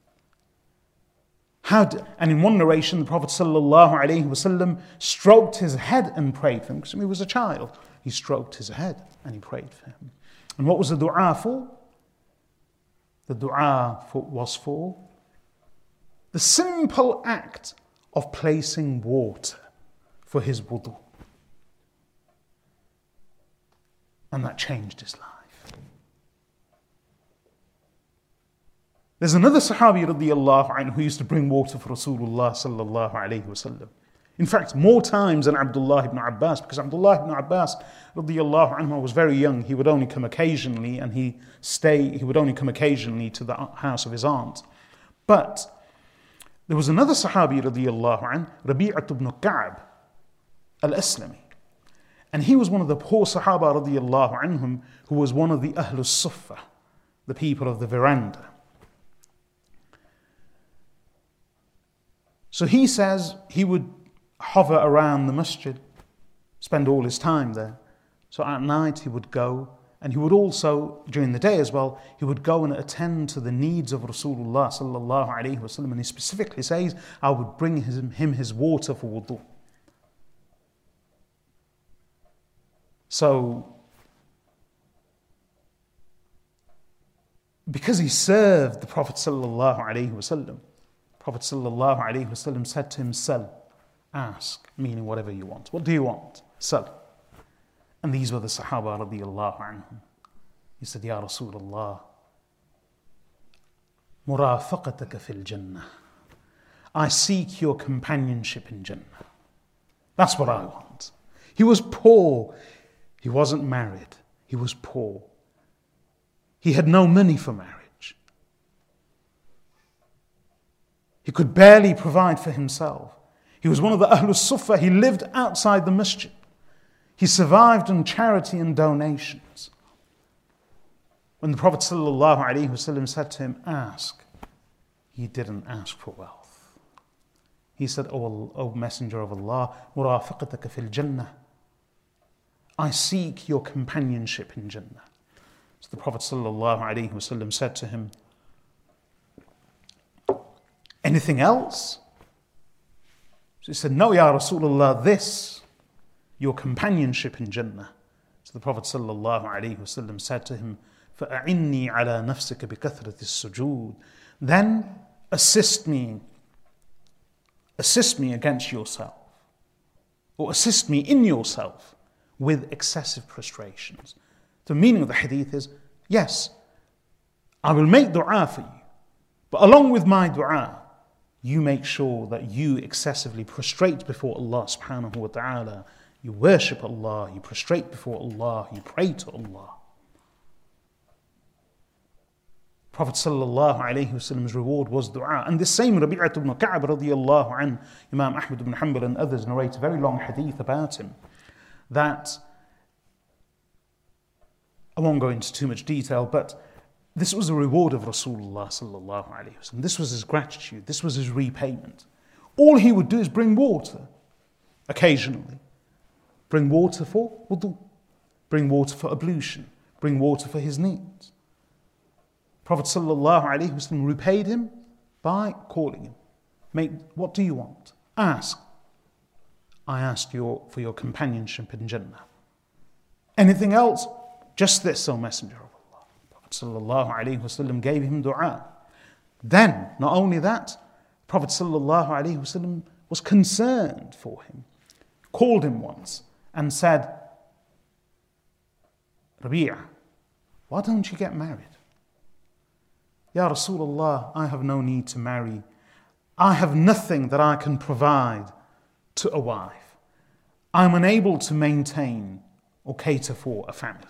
How did, and in one narration, the Prophet sallallahu alayhi wa sallam stroked his head and prayed for him, because he was a child. He stroked his head and he prayed for him. And what was the dua for? The dua for, was for the simple act of placing water for his wudu. And that changed his life. There's another Sahabi radiyallahu anhu who used to bring water for Rasulullah sallallahu alayhi wa sallam. In fact, more times than Abdullah ibn Abbas, because Abdullah ibn Abbas radiyallahu anhu was very young. He would only come occasionally and he stay, he would only come occasionally to the house of his aunt. But there was another Sahabi radiyallahu anhu, Rabi'at ibn Ka'b al-Aslami. And he was one of the poor Sahaba radiyallahu anhum who was one of the Ahlus Suffah, the people of the veranda. So he says he would hover around the masjid, spend all his time there. So at night he would go, and he would also, during the day as well, he would go and attend to the needs of Rasulullah sallallahu alaihi wasallam. And he specifically says, I would bring his, him his water for wudu. So, because he served the Prophet sallallahu alaihi wasallam, Prophet sallallahu alaihi wasallam said to him, Sal, ask, meaning whatever you want. What do you want? Sal. And these were the Sahaba radiyallahu anhum. He said, Ya Rasulullah, murafaqataka fil Jannah. I seek your companionship in Jannah. That's what I want. He was poor. He wasn't married. He was poor. He had no money for marriage. He could barely provide for himself. He was one of the Ahlus Suffah. He lived outside the masjid. He survived on charity and donations. When the Prophet ﷺ said to him, ask, he didn't ask for wealth. He said, O, o Messenger of Allah, murafaqataka fil Jannah. I seek your companionship in Jannah. So the Prophet ﷺ said to him, anything else? So he said, no, Ya Rasulullah, this, your companionship in Jannah. So the Prophet ﷺ said to him, فَأَعِنِّي عَلَى نَفْسِكَ بِكَثْرَةِ السُّجُودِ. Then assist me, assist me against yourself, or assist me in yourself with excessive prostrations. The meaning of the hadith is, yes, I will make dua for you, but along with my dua, you make sure that you excessively prostrate before Allah subhanahu wa ta'ala. You worship Allah, you prostrate before Allah, you pray to Allah. Prophet sallallahu alayhi wasallam's reward was dua. And this same Rabi'at ibn Ka'b radiyallahu anhu, Imam Ahmad ibn Hanbal and others narrate a very long hadith about him, that I won't go into too much detail, but this was the reward of Rasulullah sallallahu alayhi wasallam. This was his gratitude, this was his repayment. All he would do is bring water, occasionally. Bring water for wudu, bring water for ablution, bring water for his needs. Prophet sallallahu alaihi wasallam repaid him by calling him. Make, what do you want? Ask. I asked your, for your companionship in Jannah. Anything else? Just this, O Messenger of Allah. Prophet sallallahu alaihi wasallam gave him dua. Then, not only that, Prophet sallallahu alaihi wasallam was concerned for him. Called him once and said, Rabi'ah, why don't you get married? Ya Rasulullah, I have no need to marry. I have nothing that I can provide to a wife. I'm unable to maintain or cater for a family.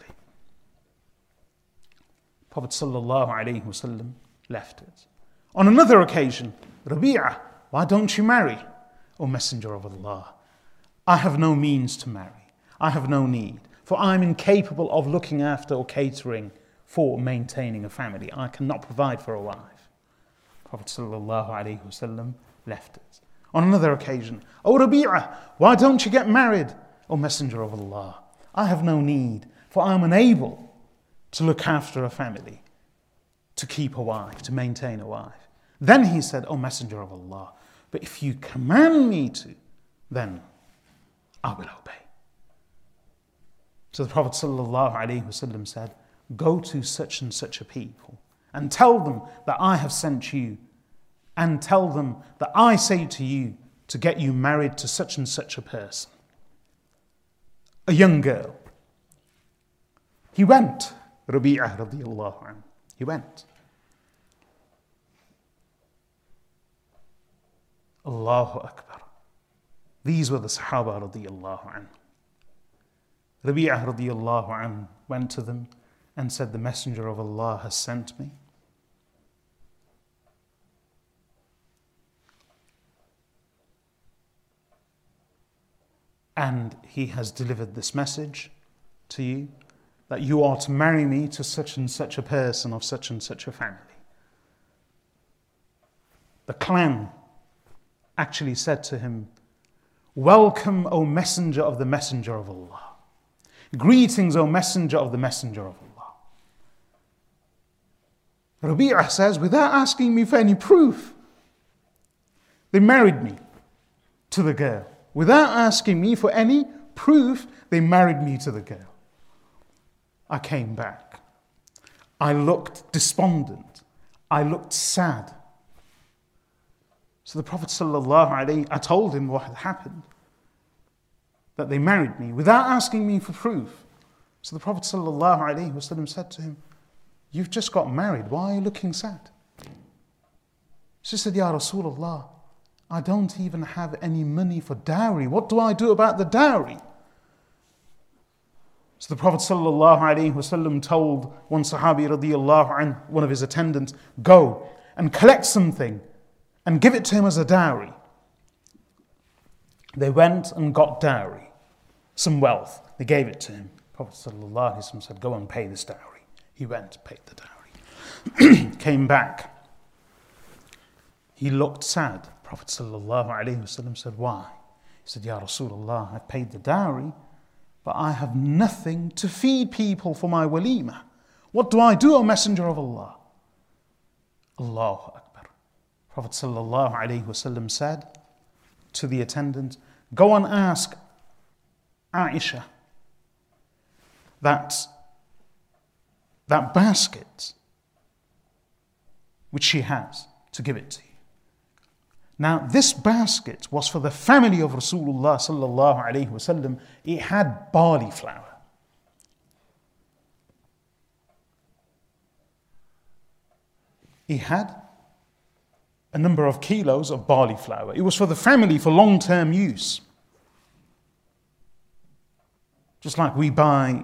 Prophet sallallahu alaihi wasallam left it. On another occasion, Rabi'ah, why don't you marry? O Messenger of Allah, I have no means to marry. I have no need, for I'm incapable of looking after or catering for maintaining a family. I cannot provide for a wife. Prophet sallallahu alaihi wasallam left it. On another occasion, O Rabi'ah, why don't you get married? O Messenger of Allah, I have no need, for I am unable to look after a family, to keep a wife, to maintain a wife. Then he said, O Messenger of Allah, but if you command me to, then I will obey. So the Prophet sallallahu alaihi wasallam said, go to such and such a people and tell them that I have sent you, and tell them that I say to you to get you married to such and such a person, a young girl. He went, Rabi'ah radiyallahu anhu, he went. Allahu Akbar. These were the Sahaba radiyallahu anhu. Rabi'ah radiyallahu anhu went to them and said, the Messenger of Allah has sent me. And he has delivered this message to you, that you are to marry me to such and such a person of such and such a family. The clan actually said to him, welcome, O Messenger of the Messenger of Allah. Greetings, O Messenger of the Messenger of Allah. Rabi'ah says, without asking me for any proof, they married me to the girl. Without asking me for any proof, they married me to the girl. I came back. I looked despondent. I looked sad. So the Prophet sallallahu alaihi, I told him what had happened, that they married me without asking me for proof. So the Prophet sallallahu alaihi wasallam said to him, you've just got married, why are you looking sad? She said, Ya Rasulullah, I don't even have any money for dowry. What do I do about the dowry? So the Prophet sallallahu alaihi wasallam told one Sahabi radiyallahu anhu, one of his attendants, go and collect something and give it to him as a dowry. They went and got dowry, some wealth. They gave it to him. Prophet sallallahu alaihi wasallam said, go and pay this dowry. He went, paid the dowry. Came back. He looked sad. Prophet sallallahu alaihi wasallam said, why? He said, Ya Rasulullah, I paid the dowry, but I have nothing to feed people for my walima. What do I do, O Messenger of Allah? Allahu Akbar. Prophet sallallahu alaihi wasallam said to the attendant, go and ask Aisha that, that basket which she has, to give it to you. Now, this basket was for the family of Rasulullah sallallahu alaihi wasallam. It had barley flour. It had a number of kilos of barley flour. It was for the family for long-term use. Just like we buy,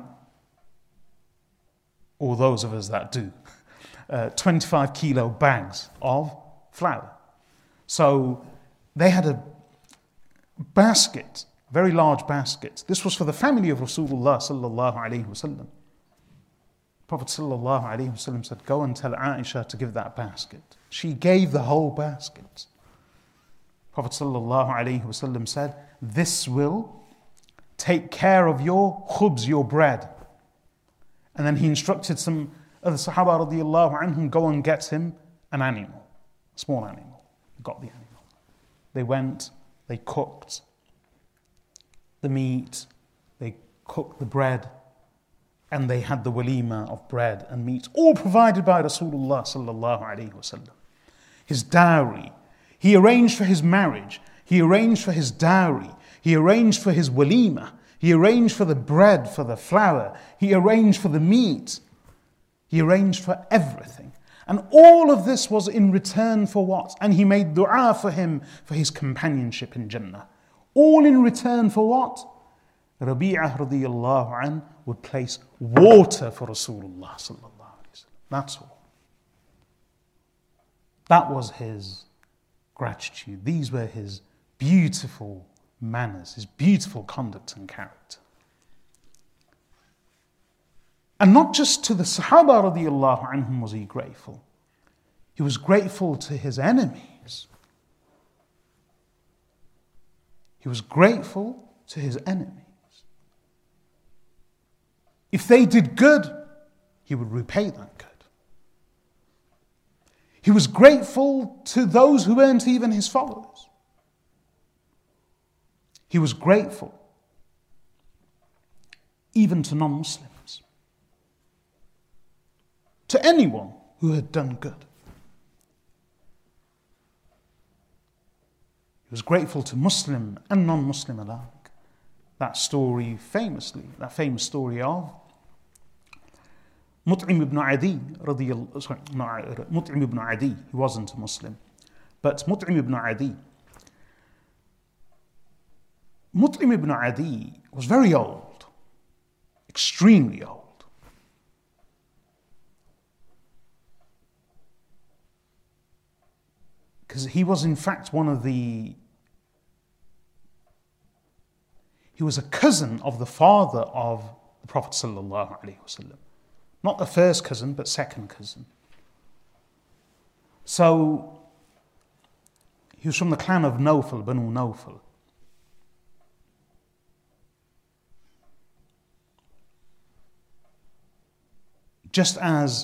or those of us that do, uh, twenty-five kilo bags of flour. So they had a basket, very large basket. This was for the family of Rasulullah sallallahu alaihi wasallam. Prophet sallallahu alaihi wasallam said, go and tell Aisha to give that basket. She gave the whole basket. Prophet sallallahu alaihi wasallam said, this will take care of your khubz, your bread. And then he instructed some other Sahaba radiyallahu anhum, go and get him an animal, a small animal. Got the animal. They went, they cooked the meat, they cooked the bread, and they had the walima of bread and meat, all provided by Rasulullah sallallahu alaihi wasallam. His dowry, he arranged for his marriage, he arranged for his dowry, he arranged for his walima, he arranged for the bread, for the flour, he arranged for the meat, he arranged for everything. And all of this was in return for what? And he made dua for him for his companionship in Jannah. All in return for what? Rabi'ah radiyallahu anh would place water for Rasulullah sallallahu alaihi wasallam. That's all. That was his gratitude. These were his beautiful manners, his beautiful conduct and character. And not just to the Sahaba radiyallahu anhum was he grateful. He was grateful to his enemies. He was grateful to his enemies. If they did good, he would repay that good. He was grateful to those who weren't even his followers. He was grateful even to non-Muslims. To anyone who had done good. He was grateful to Muslim and non-Muslim alike. That story famously, that famous story of Mut'im ibn Adi, sorry, Mut'im ibn Adi, he wasn't a Muslim, but Mut'im ibn Adi, Mut'im ibn Adi was very old, extremely old. Because he was in fact one of the, he was a cousin of the father of the Prophet sallallahu alaihi wasallam. Not the first cousin, but second cousin. So, he was from the clan of Nawfal, Banu Nawfal. Just as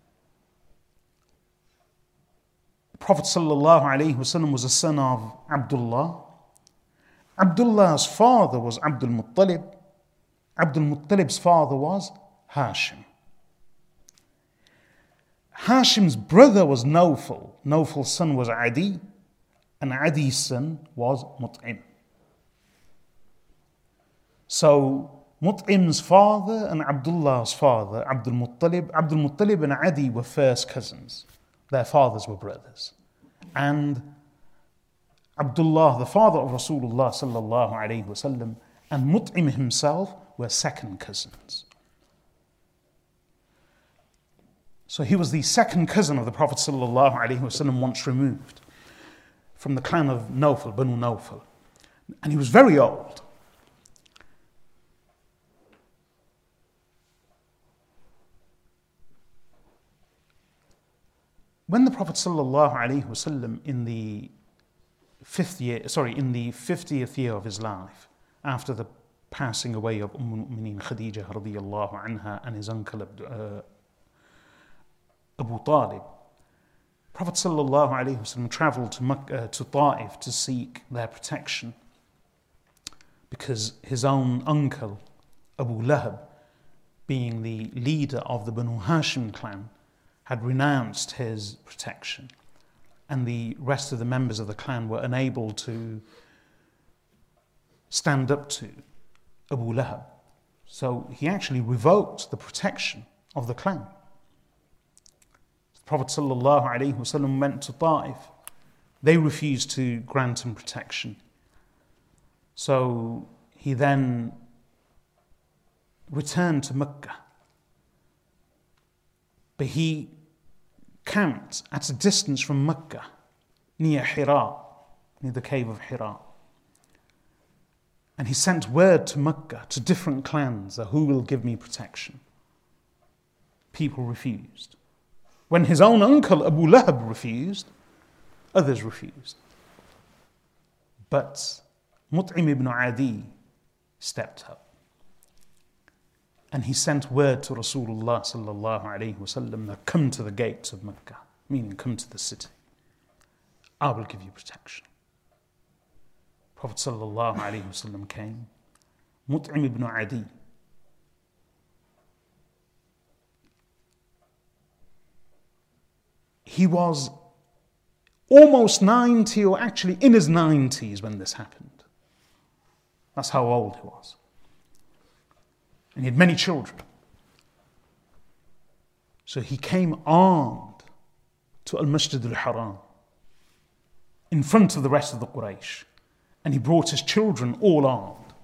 the Prophet sallallahu alaihi wasallam was a son of Abdullah, Abdullah's father was Abdul Muttalib, Abdul Muttalib's father was Hashim. Hashim's brother was Nawfal, Nawfal's son was Adi, and Adi's son was Mut'im. So Mut'im's father and Abdullah's father, Abdul Muttalib, Abdul Muttalib and Adi were first cousins. Their fathers were brothers. And Abdullah, the father of Rasulullah sallallahu alayhi wasallam, and Mut'im himself were second cousins. So he was the second cousin of the Prophet sallallahu alayhi wasallam once removed from the clan of Nawfal, Banu Nawfal. And he was very old. When the Prophet sallallahu alaihi wasallam in the fifth year, sorry, in the fiftieth year of his life, after the passing away of Umm al-Mu'mineen Khadija radiyallahu anha and his uncle uh, Abu Talib, Prophet sallallahu alaihi wasallam travelled to Makkah, to Ta'if to seek their protection, because his own uncle Abu Lahab, being the leader of the Banu Hashim clan, had renounced his protection, and the rest of the members of the clan were unable to stand up to Abu Lahab. So he actually revoked the protection of the clan. The Prophet sallallahu alaihi wasallam went to Ta'if. They refused to grant him protection. So he then returned to Mecca. But he camped at a distance from Mecca, near Hira, near the cave of Hira. And he sent word to Mecca, to different clans, that who will give me protection? People refused. When his own uncle Abu Lahab refused, others refused. But Mut'im ibn Adi stepped up. And he sent word to Rasulullah sallallahu alayhi wasallam that come to the gates of Mecca, meaning come to the city. I will give you protection. Prophet sallallahu alayhi wasallam came. Mut'im ibn Adi, he was almost ninety, or actually in his nineties when this happened. That's how old he was. And he had many children. So he came armed to Al-Masjid al-Haram in front of the rest of the Quraysh. And he brought his children all armed,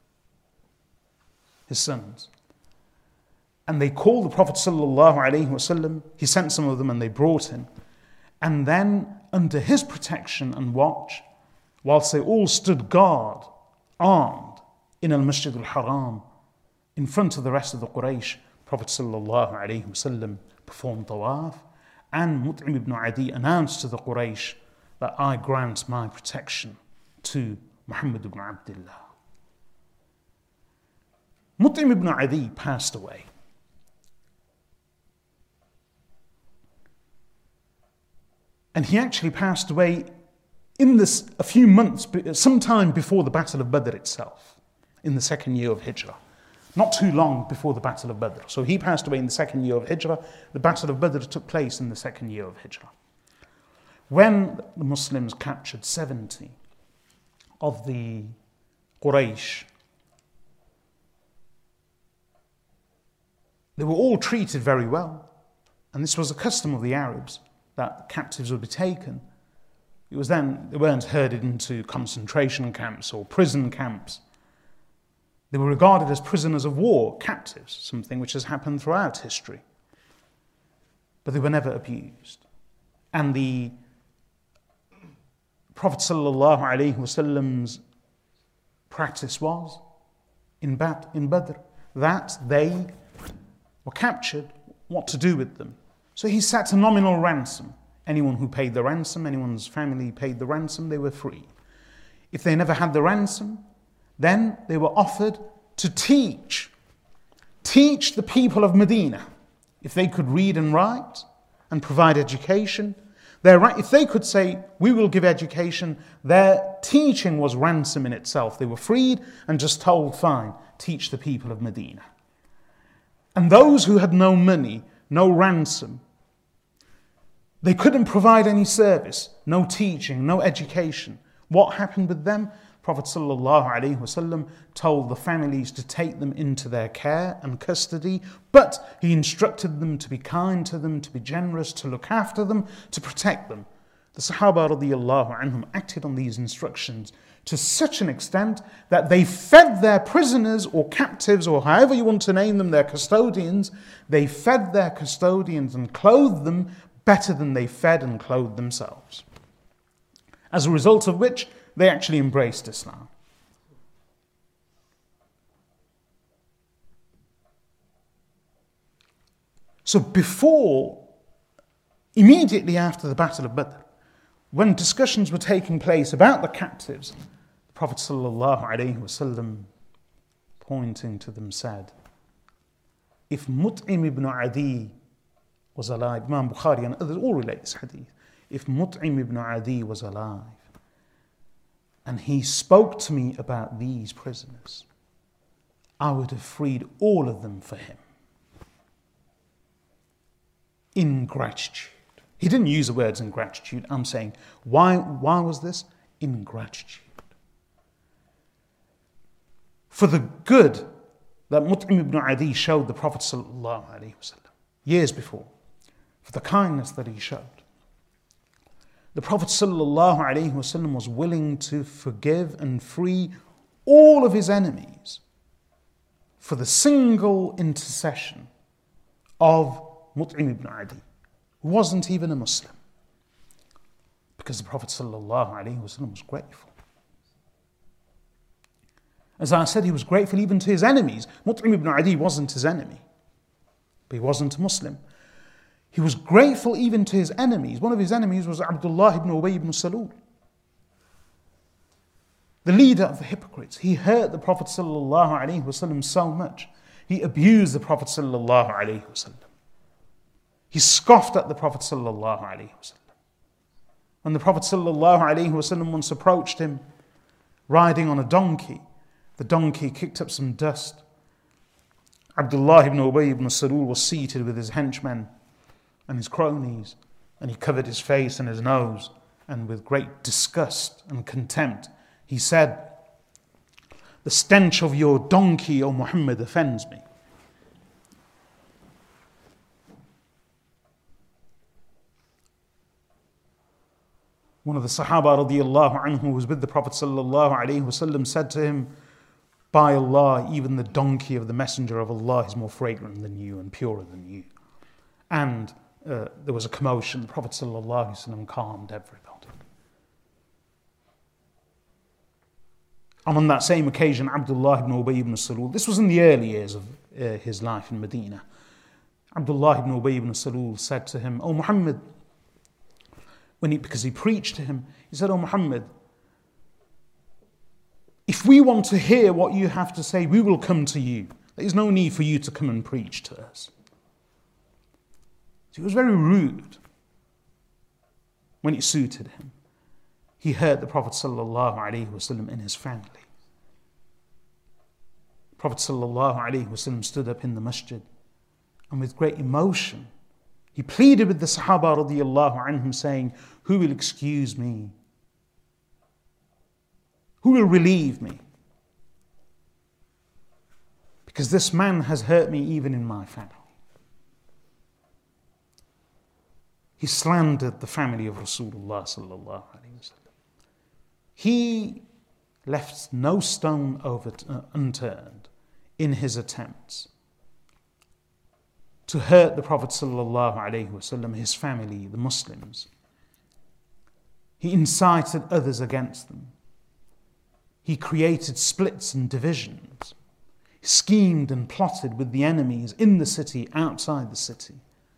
his sons. And they called the Prophet sallallahu alaihi wasallam. He sent some of them and they brought him. And then under his protection and watch, whilst they all stood guard, armed in Al-Masjid al-Haram, in front of the rest of the Quraysh, Prophet sallallahu alaihi wasallam performed tawaf, and Mut'im ibn Adi announced to the Quraysh that I grant my protection to Muhammad ibn Abdullah. Mut'im ibn Adi passed away. And he actually passed away in this a few months, sometime before the Battle of Badr itself, in the second year of Hijrah. Not too long before the Battle of Badr. So he passed away in the second year of Hijrah. The Battle of Badr took place in the second year of Hijrah. When the Muslims captured seventy of the Quraysh, they were all treated very well. And this was a custom of the Arabs, that captives would be taken It was then, they weren't herded into concentration camps or prison camps. They were regarded as prisoners of war, captives, something which has happened throughout history. But they were never abused. And the Prophet sallallahu alaihi wasallam's practice was, in Badr, in Badr, that they were captured, what to do with them. So he set a nominal ransom. Anyone who paid the ransom, anyone's family paid the ransom, they were free. If they never had the ransom, then they were offered to teach, teach the people of Medina. If they could read and write and provide education, their, if they could say, we will give education, their teaching was ransom in itself. They were freed and just told, fine, teach the people of Medina. And those who had no money, no ransom, they couldn't provide any service, no teaching, no education. What happened with them? Prophet ﷺ told the families to take them into their care and custody, but he instructed them to be kind to them, to be generous, to look after them, to protect them. The Sahaba radiallahu anhum acted on these instructions to such an extent that they fed their prisoners or captives, or however you want to name them, their custodians, they fed their custodians and clothed them better than they fed and clothed themselves. As a result of which, they actually embraced Islam. So before, immediately after the Battle of Badr, when discussions were taking place about the captives, the Prophet ﷺ, pointing to them, said, if Mut'im ibn Adi was alive, Imam Bukhari and others all relate this hadith, if Mut'im ibn Adi was alive, and he spoke to me about these prisoners, I would have freed all of them for him. Ingratitude. He didn't use the words ingratitude. I'm saying, why, why was this? Ingratitude. For the good that Mut'im ibn Adi showed the Prophet ﷺ years before, for the kindness that he showed, the Prophet ﷺ was willing to forgive and free all of his enemies for the single intercession of Mut'im ibn Adi, who wasn't even a Muslim. Because the Prophet ﷺ was grateful. As I said, he was grateful even to his enemies. Mut'im ibn Adi wasn't his enemy, but he wasn't a Muslim. He was grateful even to his enemies. One of his enemies was Abdullah ibn Ubay ibn Salul, the leader of the hypocrites. He hurt the Prophet ﷺ so much. He abused the Prophet ﷺ. He scoffed at the Prophet ﷺ. When the Prophet ﷺ once approached him, riding on a donkey, the donkey kicked up some dust. Abdullah ibn Ubay ibn Salul was seated with his henchmen and his cronies, and he covered his face and his nose, and with great disgust and contempt, he said, the stench of your donkey, O Muhammad, offends me. One of the Sahaba radiallahu anhu who was with the Prophet sallallahu alaihi wasallam said to him, by Allah, even the donkey of the Messenger of Allah is more fragrant than you and purer than you. And Uh, there was a commotion. The Prophet ﷺ calmed everybody. And on that same occasion, Abdullah ibn Ubay ibn Salul, this was in the early years of uh, his life in Medina, Abdullah ibn Ubay ibn Salul said to him, "O Muhammad," when he, because he preached to him, he said, "O Muhammad, if we want to hear what you have to say, we will come to you. There is no need for you to come and preach to us." So he was very rude when it suited him. He hurt the Prophet ﷺ in his family. Prophet ﷺ stood up in the masjid and with great emotion, he pleaded with the Sahaba radiallahu anhum saying, "Who will excuse me? Who will relieve me? Because this man has hurt me even in my family." he slandered the family of Rasulullah sallallahu alaihi wasallam. He left no stone over, uh, unturned in his attempts to hurt the Prophet sallallahu alaihi wasallam, his family, the Muslims. He incited others against them. He created splits and divisions. He schemed and plotted with the enemies in the city, outside the city.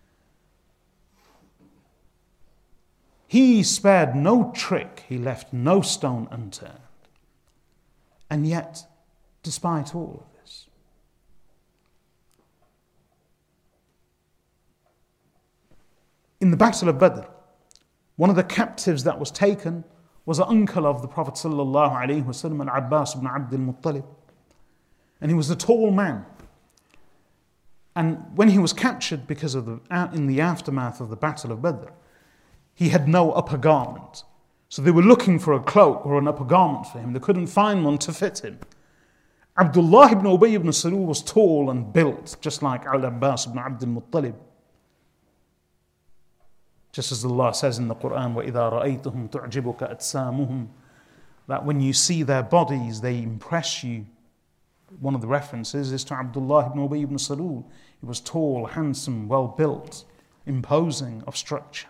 He spared no trick. He left no stone unturned. And yet, despite all of this, in the Battle of Badr, one of the captives that was taken was an uncle of the Prophet sallallahu alaihi wasallam, Al-Abbas ibn Abd al-Muttalib. And he was a tall man. And when he was captured because of the, in the aftermath of the Battle of Badr, he had no upper garment. So they were looking for a cloak or an upper garment for him. They couldn't find one to fit him. Abdullah ibn Ubay ibn Salul was tall and built, just like Al-Abbas ibn Abd al-Muttalib. Just as Allah says in the Quran, وَإِذَا رَأَيْتُهُمْ تُعْجِبُكَ أَجْسَامُهُمْ, that when you see their bodies, they impress you. One of the references is to Abdullah ibn Ubay ibn Salul. He was tall, handsome, well built, imposing of structure.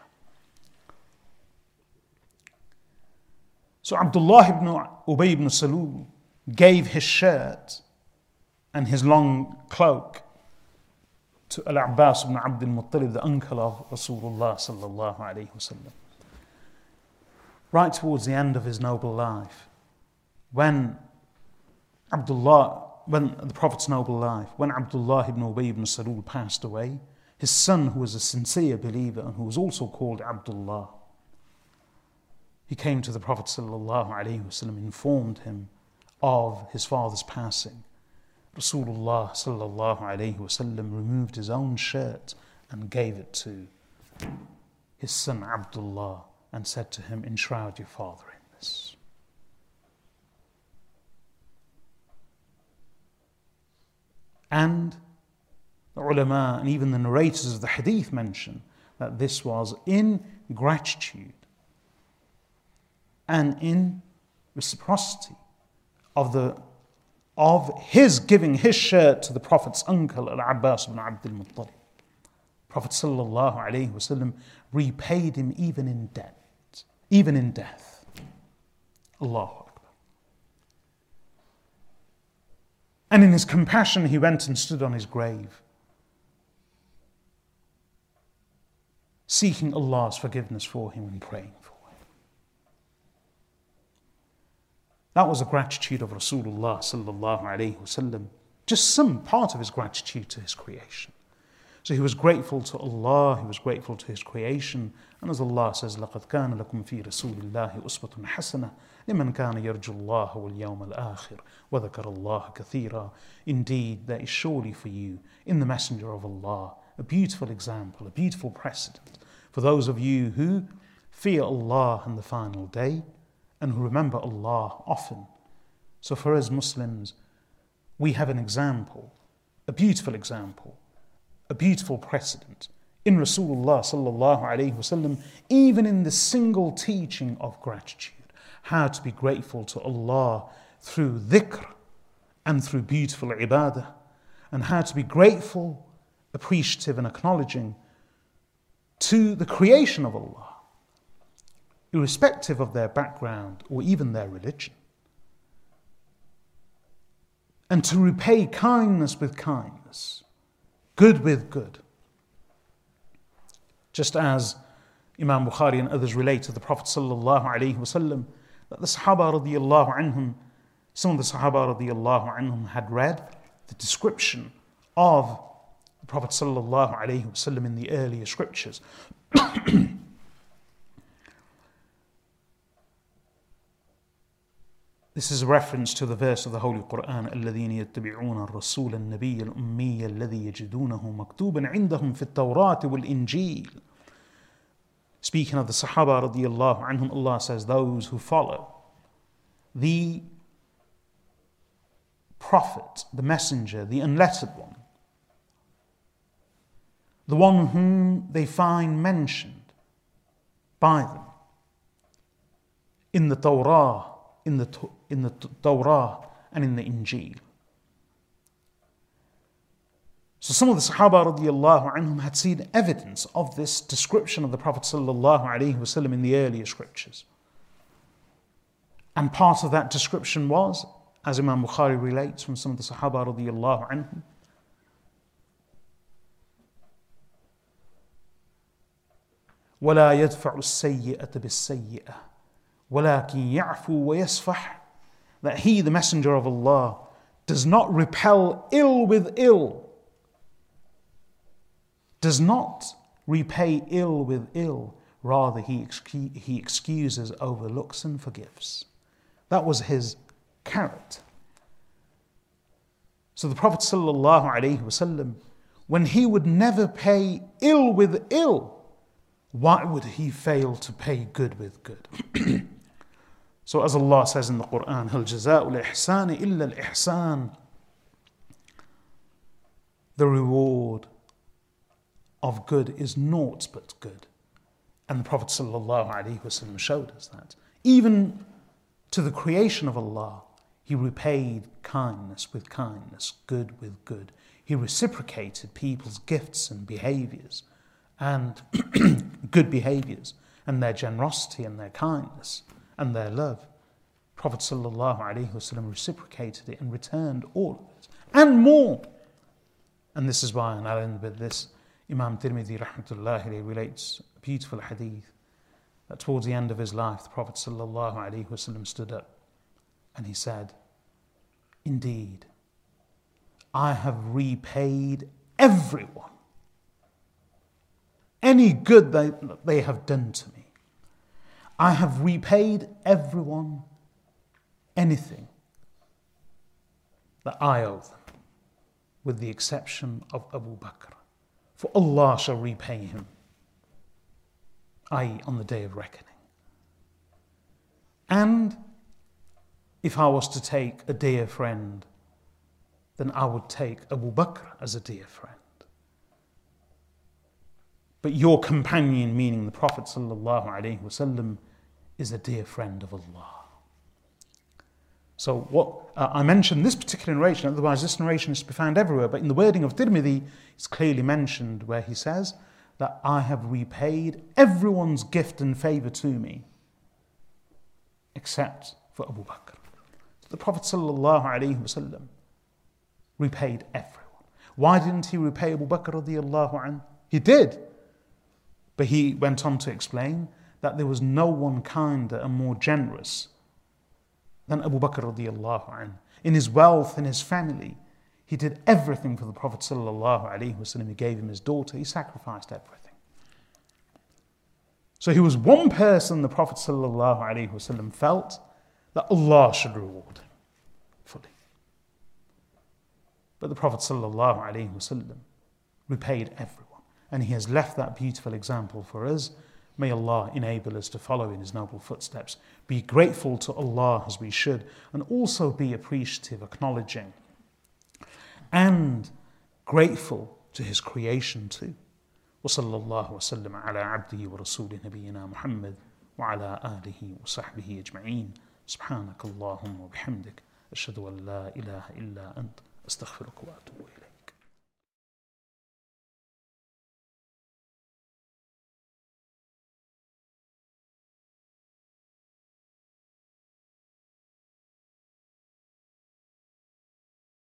So Abdullah ibn Ubay ibn Salul gave his shirt and his long cloak to Al-Abbas ibn Abd al-Muttalib, the uncle of Rasulullah sallallahu alayhi wasallam. Right towards the end of his noble life, when Abdullah, when the Prophet's noble life, when Abdullah ibn Ubay ibn Salul passed away, his son, who was a sincere believer and who was also called Abdullah, he came to the Prophet sallallahu alaihi wasallam, informed him of his father's passing. Rasulullah sallallahu alaihi wasallam removed his own shirt and gave it to his son Abdullah and said to him, enshroud your father in this. And the ulama and even the narrators of the hadith mention that this was in gratitude and in reciprocity of the of his giving his shirt to the Prophet's uncle Al-Abbas ibn Abd al-Muttalib. Prophet sallallahu alaihi wasallam repaid him even in debt, even in death. Allahu Akbar. And in his compassion, he went and stood on his grave, seeking Allah's forgiveness for him and praying for him. That was the gratitude of Rasulullah sallallahu alaihi wasallam, just some part of his gratitude to his creation. So he was grateful to Allah, he was grateful to his creation, and as Allah says, لَقَدْ كَانَ لَكُمْ فِي رَسُولِ اللَّهِ أُسْوَةٌ حَسَنَةٌ لِمَنْ كَانَ يَرْجُو اللَّهَ وَالْيَوْمَ الْآخِرَ وَذَكَرَ اللَّهَ كَثِيرًا. Indeed, there is surely for you in the Messenger of Allah a beautiful example, a beautiful precedent for those of you who fear Allah and the final day, and who remember Allah often. So for us Muslims, we have an example, a beautiful example, a beautiful precedent in Rasulullah sallallahu alaihi wasallam, even in the single teaching of gratitude, how to be grateful to Allah through dhikr and through beautiful ibadah, and how to be grateful, appreciative and acknowledging to the creation of Allah, irrespective of their background or even their religion. And to repay kindness with kindness, good with good. Just as Imam Bukhari and others relate to the Prophet sallallahu alaihi wasallam, that the Sahaba radiyallahu anhum, some of the Sahaba radiyallahu anhum had read the description of the Prophet sallallahu alaihi wasallam in the earlier scriptures. This is a reference to the verse of the Holy Quran, الَّذِينَ يَتَّبِعُونَ الرَّسُولَ النَّبِيَّ الْأُمِّيَّ الَّذِي يَجِدُونَهُ مَكْتُوبًا عِنْدَهُمْ فِي التَّوْرَاةِ وَالْإِنْجِيلِ. Speaking of the Sahaba radiyallahu anhum, Allah says, those who follow the Prophet, the Messenger, the unlettered one, the one whom they find mentioned by them in the Torah, in the, in the Torah and in the Injil. So some of the Sahaba radiallahu anhum had seen evidence of this description of the Prophet sallallahu alaihi wasallam in the earlier scriptures. And part of that description was, as Imam Bukhari relates from some of the Sahaba radiallahu anhum, وَلَا يَدْفَعُ السَّيِّئَةَ بِالسَّيِّئَةِ وَلَكِنْ يَعْفُو وَيَصْفَحُ, that he, the Messenger of Allah, does not repel ill with ill, does not repay ill with ill, rather he, excu- he excuses, overlooks and forgives. That was his character. So the Prophet sallallahu alaihi wasallam, when he would never pay ill with ill, why would he fail to pay good with good? So as Allah says in the Quran, هَلْ جَزَاءُ الْإِحْسَانِ إِلَّا الْإِحْسَانِ, the reward of good is naught but good. And the Prophet sallallahu alaihi wasallam showed us that. Even to the creation of Allah, he repaid kindness with kindness, good with good. He reciprocated people's gifts and behaviors, and good behaviors, and their generosity and their kindness and their love. Prophet sallallahu alaihi wasallam reciprocated it and returned all of it and more. And this is why, and I'll end with this, Imam Tirmidhi rahmatullahi alayhi relates a beautiful hadith that towards the end of his life, the Prophet sallallahu alaihi wasallam stood up and he said, "Indeed, I have repaid everyone any good they, they have done to me. I have repaid everyone anything that I owe them, with the exception of Abu Bakr. For Allah shall repay him, that is on the day of reckoning. And if I was to take a dear friend, then I would take Abu Bakr as a dear friend. But your companion, meaning the Prophet sallallahu alaihi wasallam, is a dear friend of Allah." So what uh, I mentioned this particular narration, otherwise this narration is to be found everywhere, but in the wording of Tirmidhi, it's clearly mentioned where he says that I have repaid everyone's gift and favour to me, except for Abu Bakr. So the Prophet sallallahu alaihi wasallam repaid everyone. Why didn't he repay Abu Bakr radiallahu anhu? He did. But he went on to explain that there was no one kinder and more generous than Abu Bakr radiallahu anhu. In his wealth, in his family, he did everything for the Prophet sallallahu alaihi wasallam. He gave him his daughter, he sacrificed everything. So he was one person the Prophet sallallahu alaihi wasallam felt that Allah should reward him fully. But the Prophet sallallahu alaihi wasallam repaid everyone. And he has left that beautiful example for us. May Allah enable us to follow in his noble footsteps, be grateful to Allah as we should, and also be appreciative, acknowledging, and grateful to his creation too. وصلى الله وسلم على عبده ورسوله نبينا محمد وعلى آله وصحبه أجمعين. سبحانك اللهم وبحمدك أشهد أن لا إله إلا أنت أستغفرك وأتوب